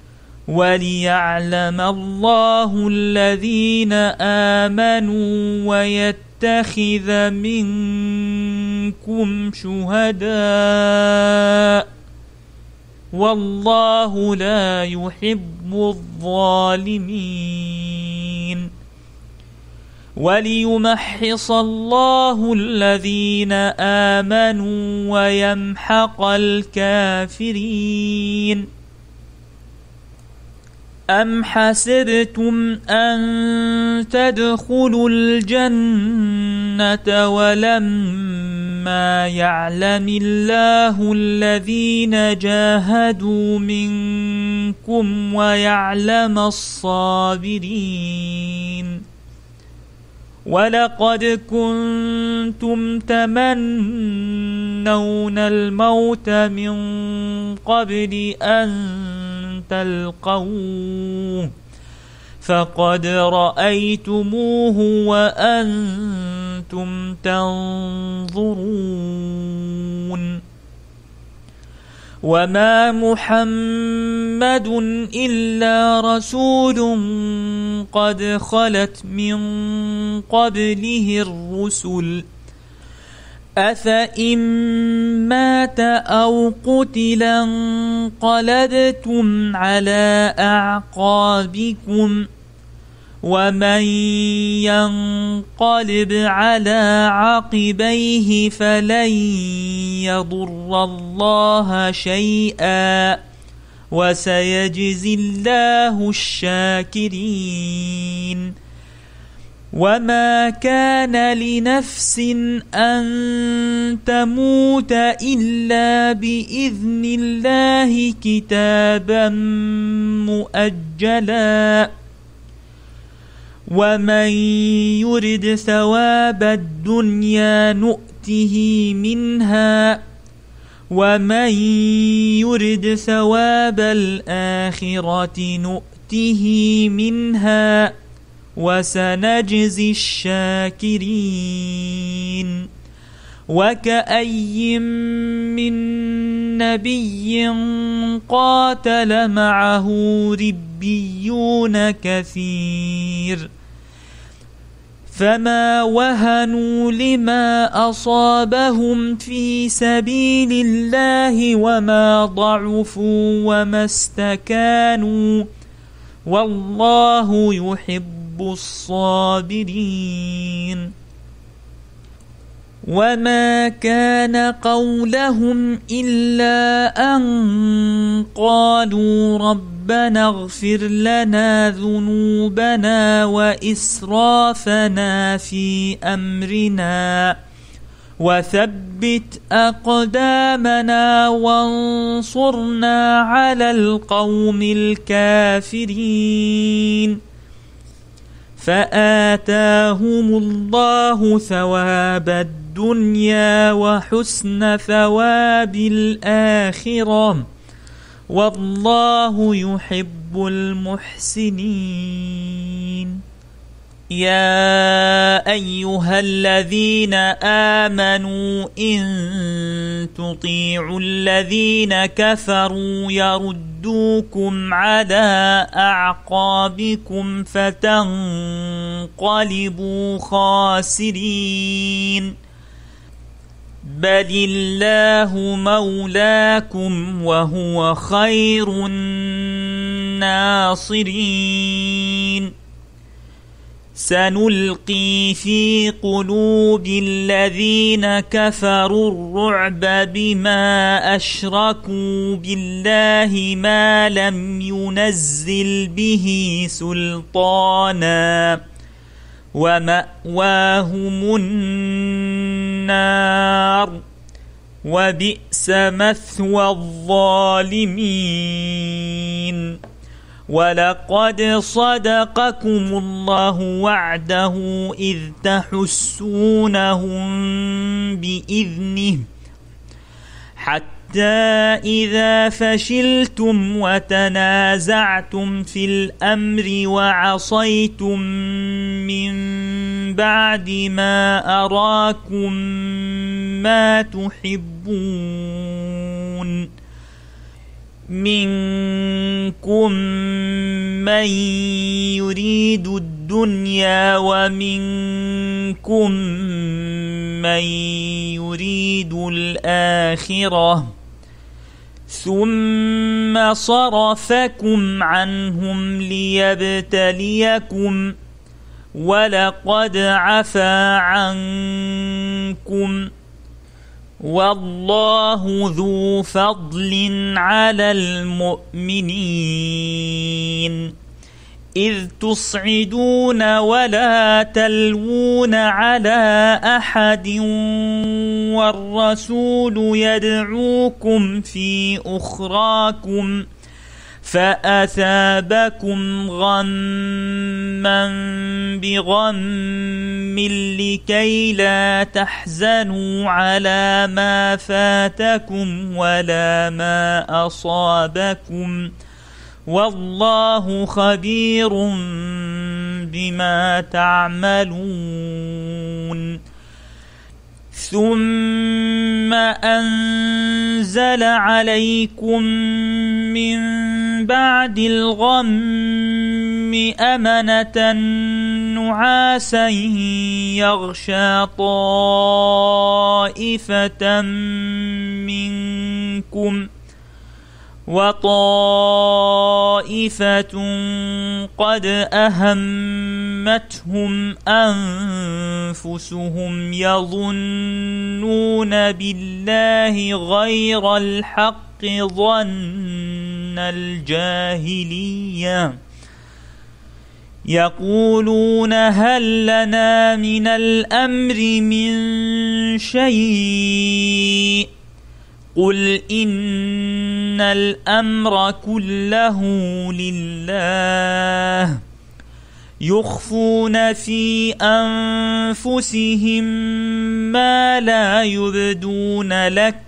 وليعلم الله الذين آمنوا ويتخذ منكم شهداء والله لا يحب الظالمين وليمحص الله الذين آمنوا ويمحق الكافرين أم حسبتم أن تدخلوا الجنة ولما يعلم الله الذين جاهدوا منكم ويعلم الصابرين ولقد كنتم تمنون الموت من قبل أن تلقوه فقد رأيتموه وأنتم تنظرون وما محمد إلا رسول قد خلت من قبله الرسل أفإن مات أو قتل انقلبتم على أعقابكم ومن ينقلب على عقبيه فلن يضر الله شيئا وسيجزي الله الشاكرين وما كان لنفس أن تموت إلا بإذن الله كتابا مؤجلا ومن يرد ثواب الدنيا نؤته منها ومن يرد ثواب الآخرة نؤته منها وسنجزي الشاكرين. وكأي من نبي قاتل معه ربيون كثير فما وهنوا لما أصابهم في سبيل الله وما ضعفوا وما استكانوا والله يحب الصابرين. وما كان قولهم إلا أن قالوا ربنا اغفر لنا ذنوبنا وإسرافنا في أمرنا وثبت أقدامنا وانصرنا على القوم الكافرين. فآتاهم الله ثواب الدنيا وحسن ثواب الآخرة والله يحب المحسنين. يا أيها الذين آمنوا إن تطيعوا الذين كفروا يردوكم على أعقابكم فتنقلبوا خاسرين. بل الله مولاكم وهو خير الناصرين. سنلقي في قلوب الذين كفروا الرعب بما أشركوا بالله ما لم ينزل به سلطانا ومأواهم النار وبئس مثوى الظالمين. ولقد صدقكم الله وعده إذ تحسونهم بإذنه حتى إذا فشلتم وتنازعتم في الأمر وعصيتم من بعد ما أراكم ما تحبون منكم من يريد الدنيا ومنكم من يريد الآخرة ثم صرفكم عنهم ليبتليكم ولقد عفا عنكم والله ذو فضل على المؤمنين. إذ تصعدون ولا تلوون على أحد والرسول يدعوكم في أخراكم فأثابكم غما بغم لكي لا تحزنوا على ما فاتكم ولا ما أصابكم والله خبير بما تعملون. ثم أنزل عليكم من بعد الغم أمنة نعاسا يغشى طائفة منكم وطائفة قد أهمتهم أنفسهم يظنون بالله غير الحق ظن الجاهلية يقولون هل لنا من الأمر من شيء قل إن الأمر كله لله يخفون في أنفسهم ما لا يبدون لك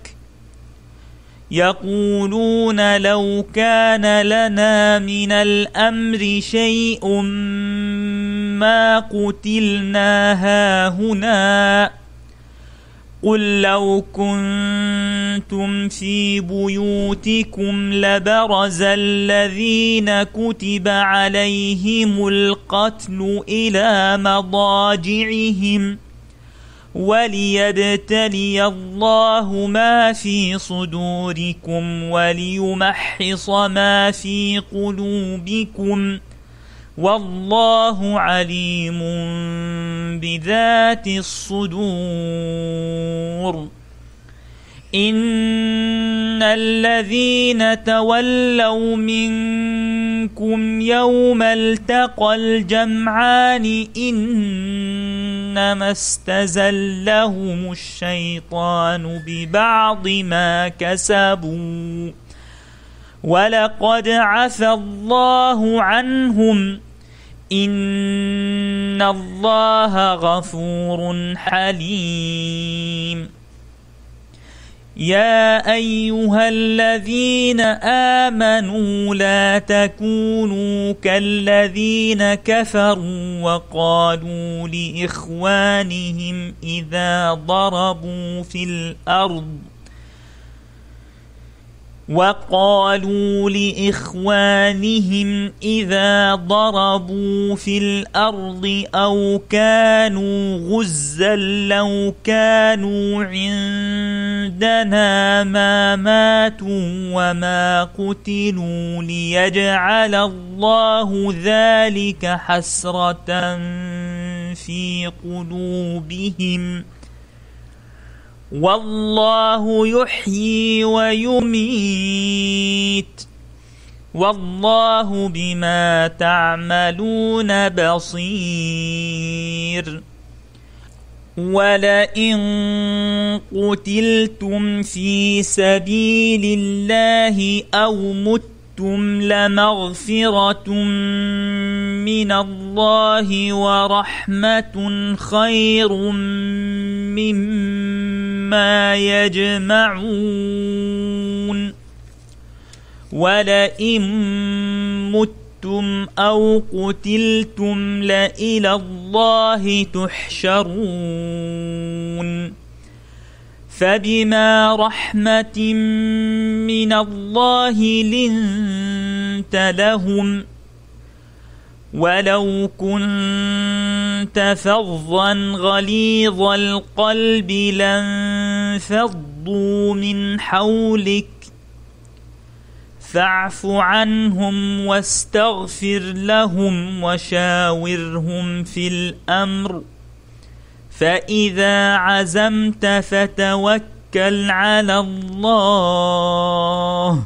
يقولون لو كان لنا من الأمر شيء ما قتلنا هاهنا قل لو كنتم في بيوتكم لبرز الذين كتب عليهم القتل إلى مضاجعهم وليبتلي الله ما في صدوركم وليمحص ما في قلوبكم والله عليم بذات الصدور. إن الذين تولوا منكم يوم التقى الجمعان إنما استزلهم الشيطان ببعض ما كسبوا ولقد عفى الله عنهم إن الله غفور حليم. يا أيها الذين آمنوا لا تكونوا كالذين كفروا وقالوا لإخوانهم إذا ضربوا في الأرض وقالوا لإخوانهم إذا ضربوا في الأرض أو كانوا غزا لو كانوا عندنا ما ماتوا وما قتلوا ليجعل الله ذلك حسرة في قلوبهم والله يحيي ويميت والله بما تعملون بصير. ولئن قتلتم في سبيل الله أو متم لمغفرة من الله ورحمة خير مما يجمعون. ولئن متم أو قتلتم لإلى الله تحشرون. فبما رحمة من الله لنت لهم ولو كنت فظا غليظ القلب لانفضوا من حولك فاعف عنهم واستغفر لهم وشاورهم في الأمر فإذا عزمت فتوكل على الله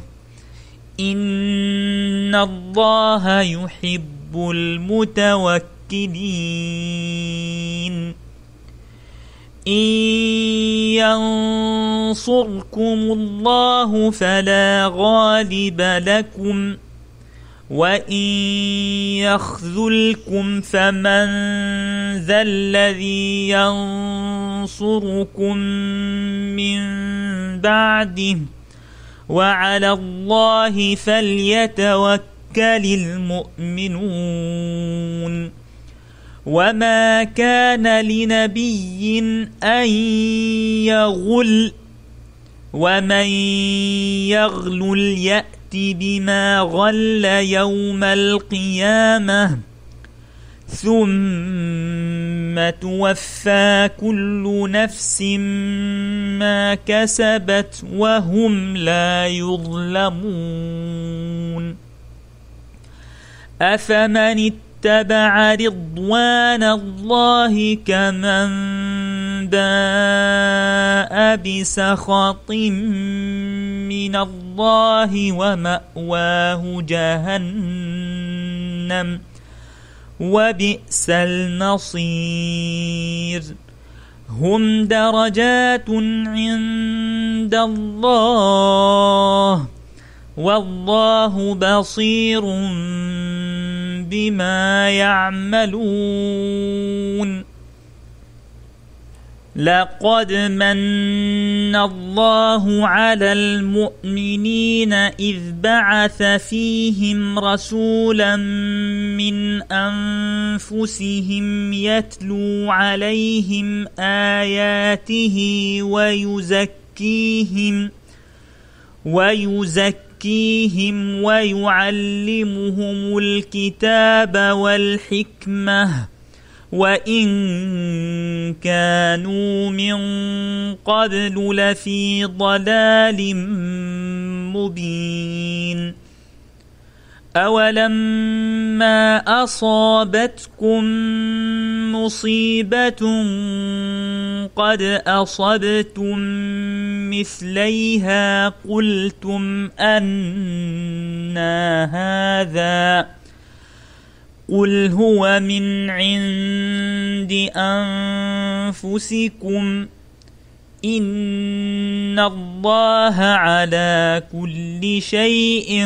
إن الله يحب المتوكلين. إن ينصركم الله فلا غالب لكم وإن يخذلكم فمن ذا الذي ينصركم من بعده وعلى الله فليتوكل المؤمنون. وما كان لنبي أن يغل ومن يغل يأت بما غل يوم القيامة ثم توفى كل نفس ما كسبت وهم لا يظلمون. أفمن اتبع رضوان الله كمن باء بسخط من الله ومأواه جهنم وبئس المصير. هم درجات عند الله والله بصير بما يعملون. لقد من الله على المؤمنين إذ بعث فيهم رسولا من أنفسهم يتلو عليهم آياته ويزكيهم ويزكيهم ويعلمهم الكتاب والحكمة وإن كانوا من قبل لفي ضلال مبين. أولما أصابتكم مصيبة قد أصبتم مثليها قلتم أنى هذا قل هو من عند أنفسكم إن الله على كل شيء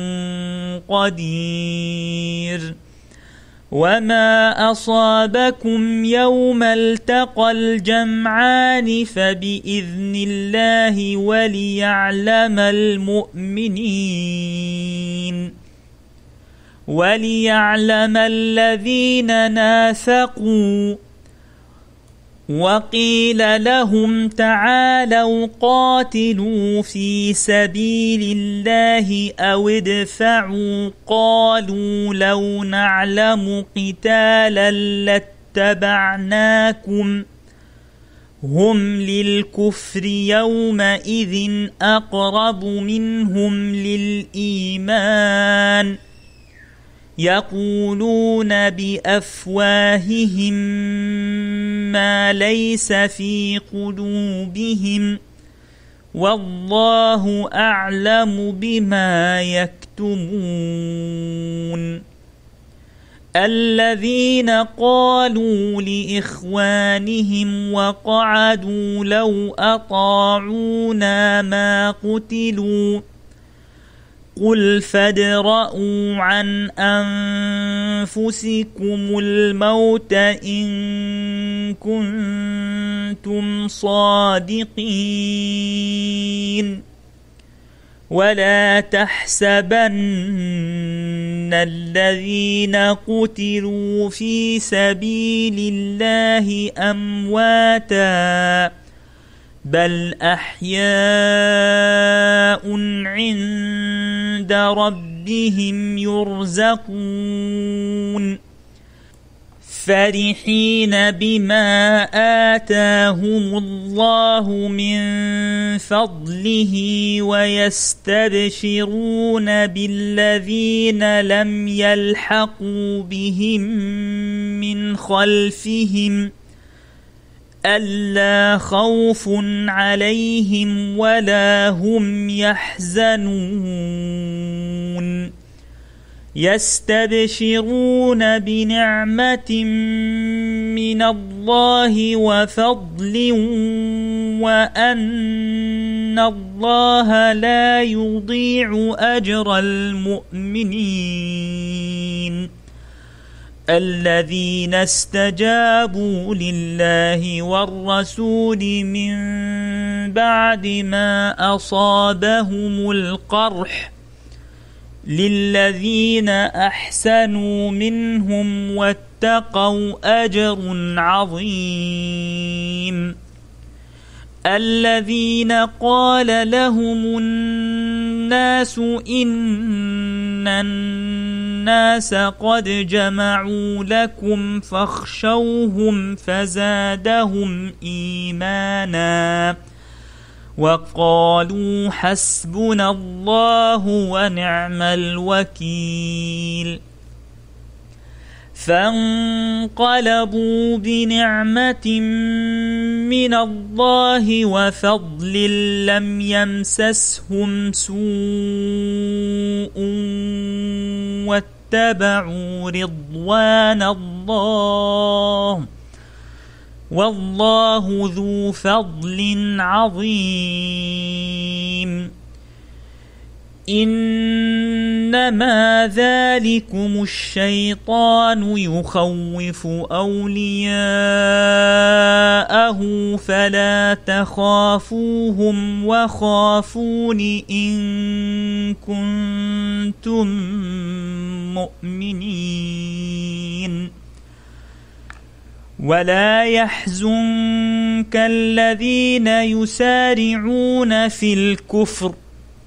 قدير. وما أصابكم يوم التقى الجمعان فبإذن الله وليعلم المؤمنين وليعلم الذين نافقوا. وقيل لهم تعالوا قاتلوا في سبيل الله أو ادفعوا قالوا لو نعلم قتالا لاتبعناكم هم للكفر يومئذ أقرب منهم للإيمان يقولون بأفواههم ما ليس في قلوبهم والله أعلم بما يكتمون. الذين قالوا لإخوانهم وقعدوا لو أطاعونا ما قتلوا قل فادرءوا عن أنفسكم الموت إن كنتم صادقين ولا تحسبن الذين قتلوا في سبيل الله أمواتا بل أحياء عند ربهم يرزقون فرحين بما آتاهم الله من فضله ويستبشرون بالذين لم يلحقوا بهم من خلفهم ألا خوف عليهم ولا هم يحزنون يستبشرون بنعمة من الله وفضل وأن الله لا يضيع أجر المؤمنين الذين استجابوا لله والرسول من بعد ما أصابهم القرح للذين أحسنوا منهم واتقوا أجر عظيم. الذين قال لهم الناس إن الناس قد جمعوا لكم فاخشوهم فزادهم إيمانا وقالوا حسبنا الله ونعم الوكيل فانقلبوا بنعمة من الله وفضل لم يمسسهم سوء واتبعوا رضوان الله والله ذو فضل عظيم. إنما ذلكم الشيطان يخوف أولياءه فلا تخافوهم وخافون إن كنتم مؤمنين. ولا يحزنك الذين يسارعون في الكفر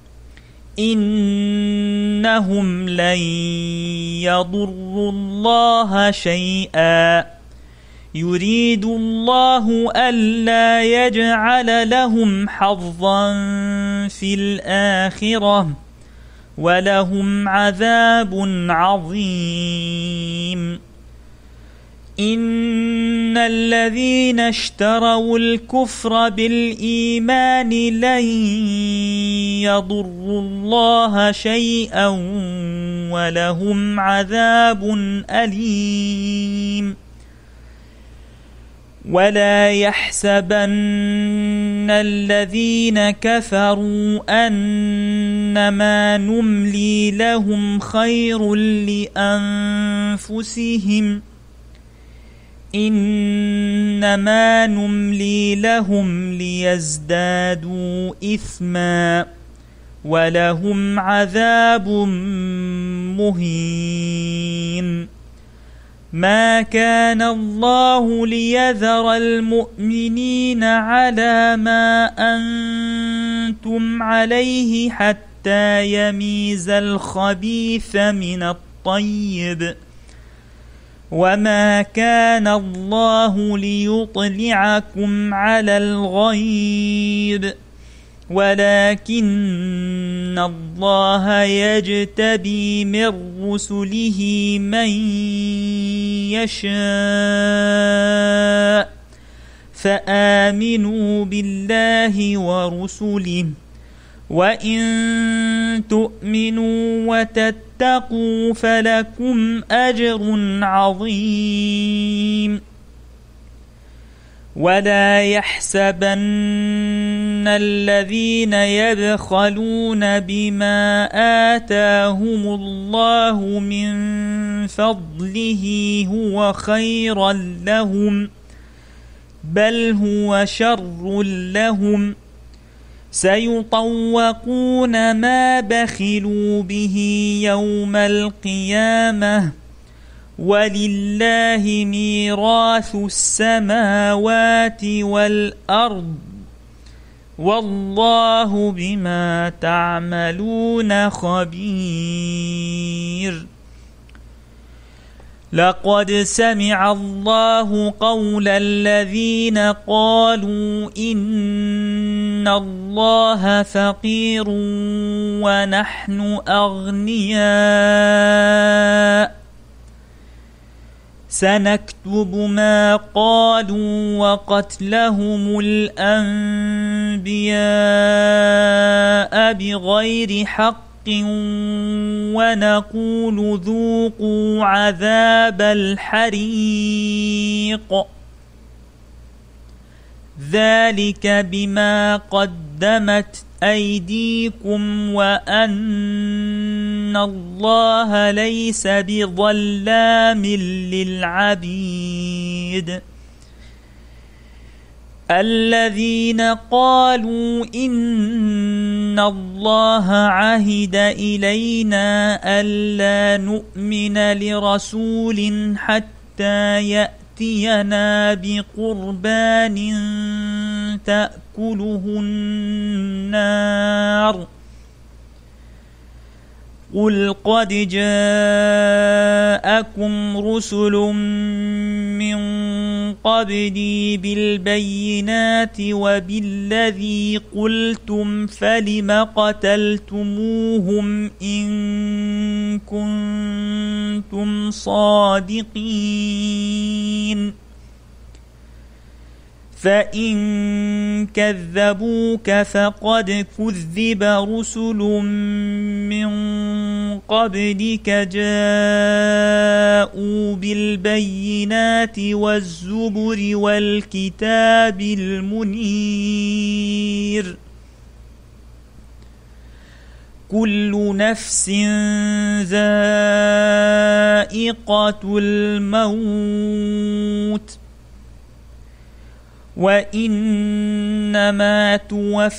إنهم لن يضروا الله شيئا يريد الله ألا يجعل لهم حظا في الآخرة ولهم عذاب عظيم. إن الذين اشتروا الكفر بالإيمان لن يضروا الله شيئا ولهم عذاب أليم. ولا يحسبن الذين كفروا أنما نملي لهم خير لأنفسهم إنما نملي لهم ليزدادوا إثما ولهم عذاب مهين. ما كان الله ليذر المؤمنين على ما أنتم عليه حتى يميز الخبيث من الطيب وما كان الله ليطلعكم على الغيب ولكن الله يجتبي من رسله من يشاء فآمنوا بالله ورسله وإن تؤمنوا وتتقوا فلكم أجر عظيم. ولا يحسبن الذين يبخلون بما آتاهم الله من فضله هو خيرا لهم بل هو شر لهم سيطوقون ما بخلوا به يوم القيامة ولله ميراث السماوات والأرض والله بما تعملون خبير. لقد سمع الله قول الذين قالوا إن الله فقير ونحن أغنياء سنكتب ما قالوا وقتلهم الأنبياء بغير حق ونقول ذوقوا عذاب الحريق ذلك بما قدمت أيديكم وأن الله ليس بظلام للعبيد. الذين قالوا إن الله عهد إلينا ألا نؤمن لرسول حتى يأتينا بقربان تأكله النار قل قد جاءكم رسل من قبلي بالبينات وبالذي قلتم فلم قتلتموهم إن كنتم صادقين فإن كذبوك فقد كذب رسل من قبلك جاءوا بالبينات والزبر والكتاب المنير كل نفس ذائقة الموت وإنما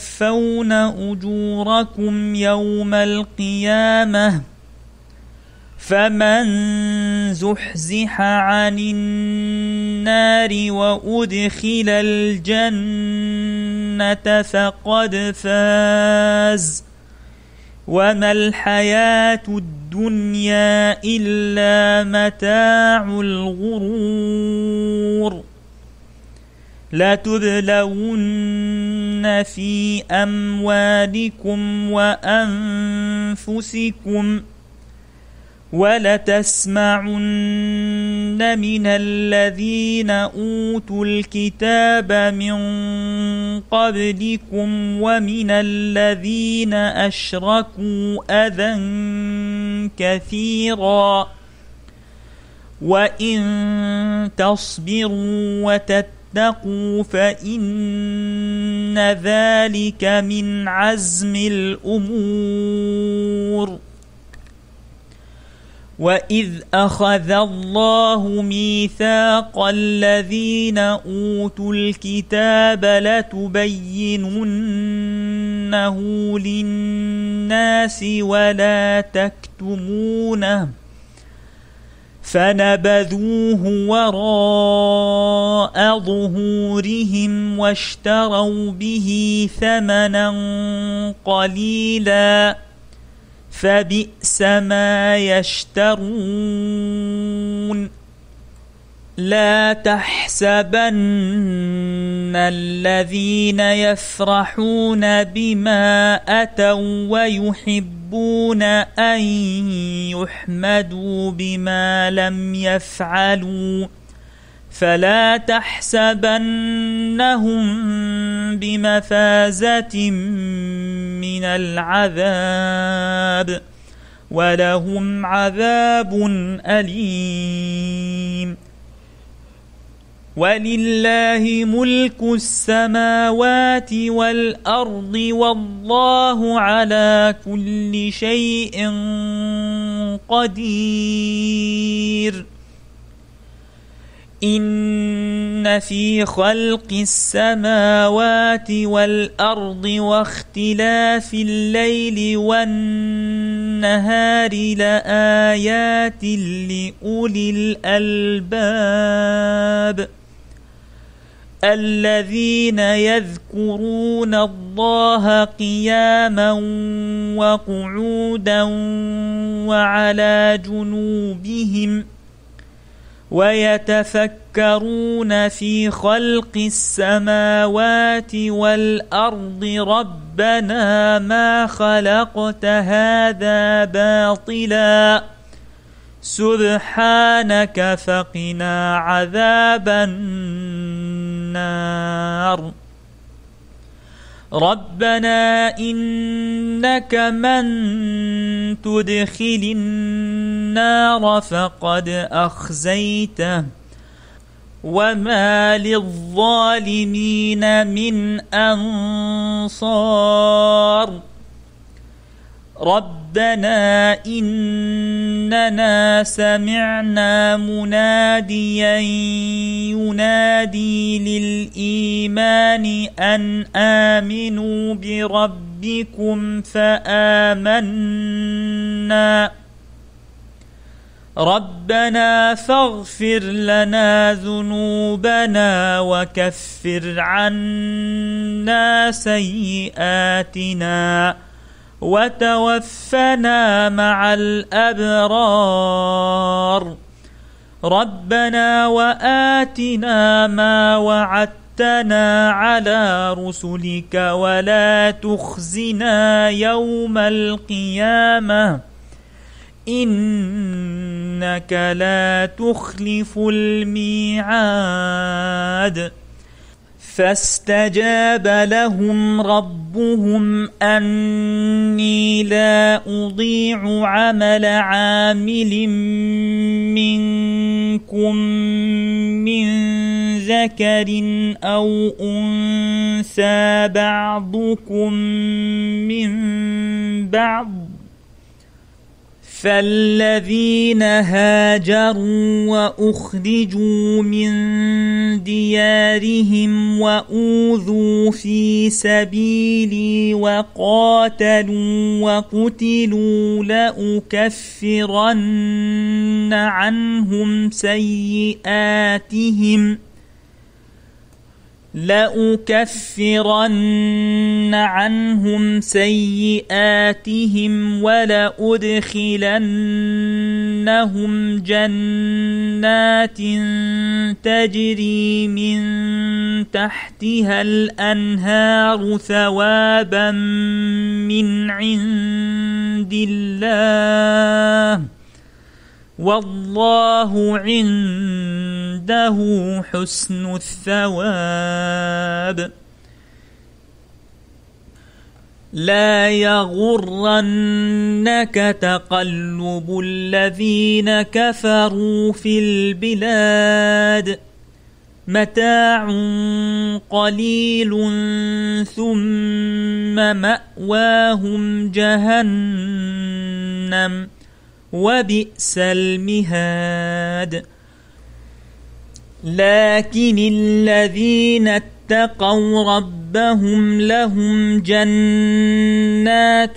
توفون أجوركم يوم القيامة فمن زحزح عن النار وأدخل الجنة فقد فاز وما الحياة الدنيا إلا متاع الغرور لتبلون في أموالكم وأنفسكم ولتسمعن من الذين أوتوا الكتاب من قبلكم ومن الذين أشركوا أذى كثيرا وإن تصبروا وتتقوا فإن ذلك من عزم الأمور وإذ أخذ الله ميثاق الذين أوتوا الكتاب لتبيننه للناس ولا تكتمونه فنبذوه وراء ظهورهم واشتروا به ثمنا قليلا فبئس ما يشترون لا تحسبن الذين يفرحون بما أتوا ويحبون أن يحمدوا بما لم يفعلوا فلا تحسبنهم بمفازة من العذاب ولهم عذاب أليم ولله ملك السماوات والأرض والله على كل شيء قدير إن في خلق السماوات والأرض واختلاف الليل والنهار لآيات لأولي الألباب الذين يذكرون الله قياما وقعودا وعلى جنوبهم ويتفكرون في خلق السماوات والأرض ربنا ما خلقت هذا باطلا سبحانك فقنا عذاب النار ربنا إنك من تدخل النار فقد أخزيته وما للظالمين من أنصار ربنا إننا سمعنا مناديا ينادي للإيمان أن آمنوا بربكم فآمنا ربنا فاغفر لنا ذنوبنا وكفر عنا سيئاتنا وتوفنا مع الأبرار ربنا وآتنا ما وعدتنا على رسلك ولا تخزنا يوم القيامة إنك لا تخلف الميعاد فاستجاب لهم ربهم أني لا أضيع عمل عامل منكم من ذكر أو أنثى بعضكم من بعض فالذين هاجروا وأخرجوا من ديارهم وأوذوا في سبيلي وقاتلوا وقتلوا لأكفرن عنهم سيئاتهم لأكفرن عنهم سيئاتهم ولأدخلنهم جنات تجري من تحتها الأنهار ثوابا من عند الله والله عنده حسن الثواب. لا يغرنك تقلب الذين كفروا في البلاد متاع قليل ثم مأواهم جهنم وبئس المهاد. لكن الذين اتقوا ربهم لهم جنات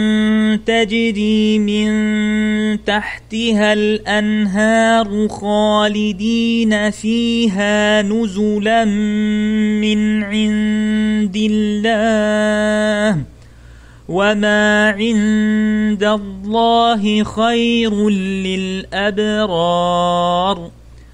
تجري من تحتها الأنهار خالدين فيها نزلا من عند الله وما عند الله خير للأبرار.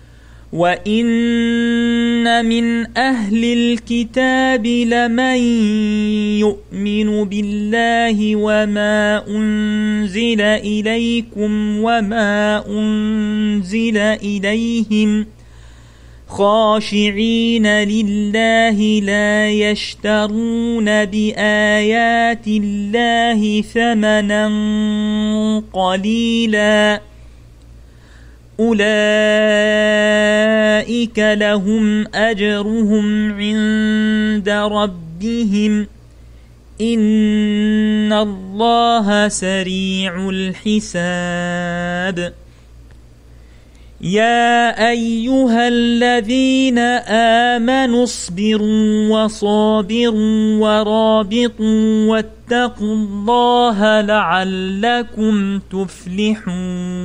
وإن من أهل الكتاب لمن يؤمن بالله وما أنزل إليكم وما أنزل إليهم خاشعين لله لا يشترون بآيات الله ثمنا قليلا أولئك لهم أجرهم عند ربهم إن الله سريع الحساب. يا أيها الذين آمنوا اصبروا وصابروا ورابطوا واتقوا الله لعلكم تفلحون.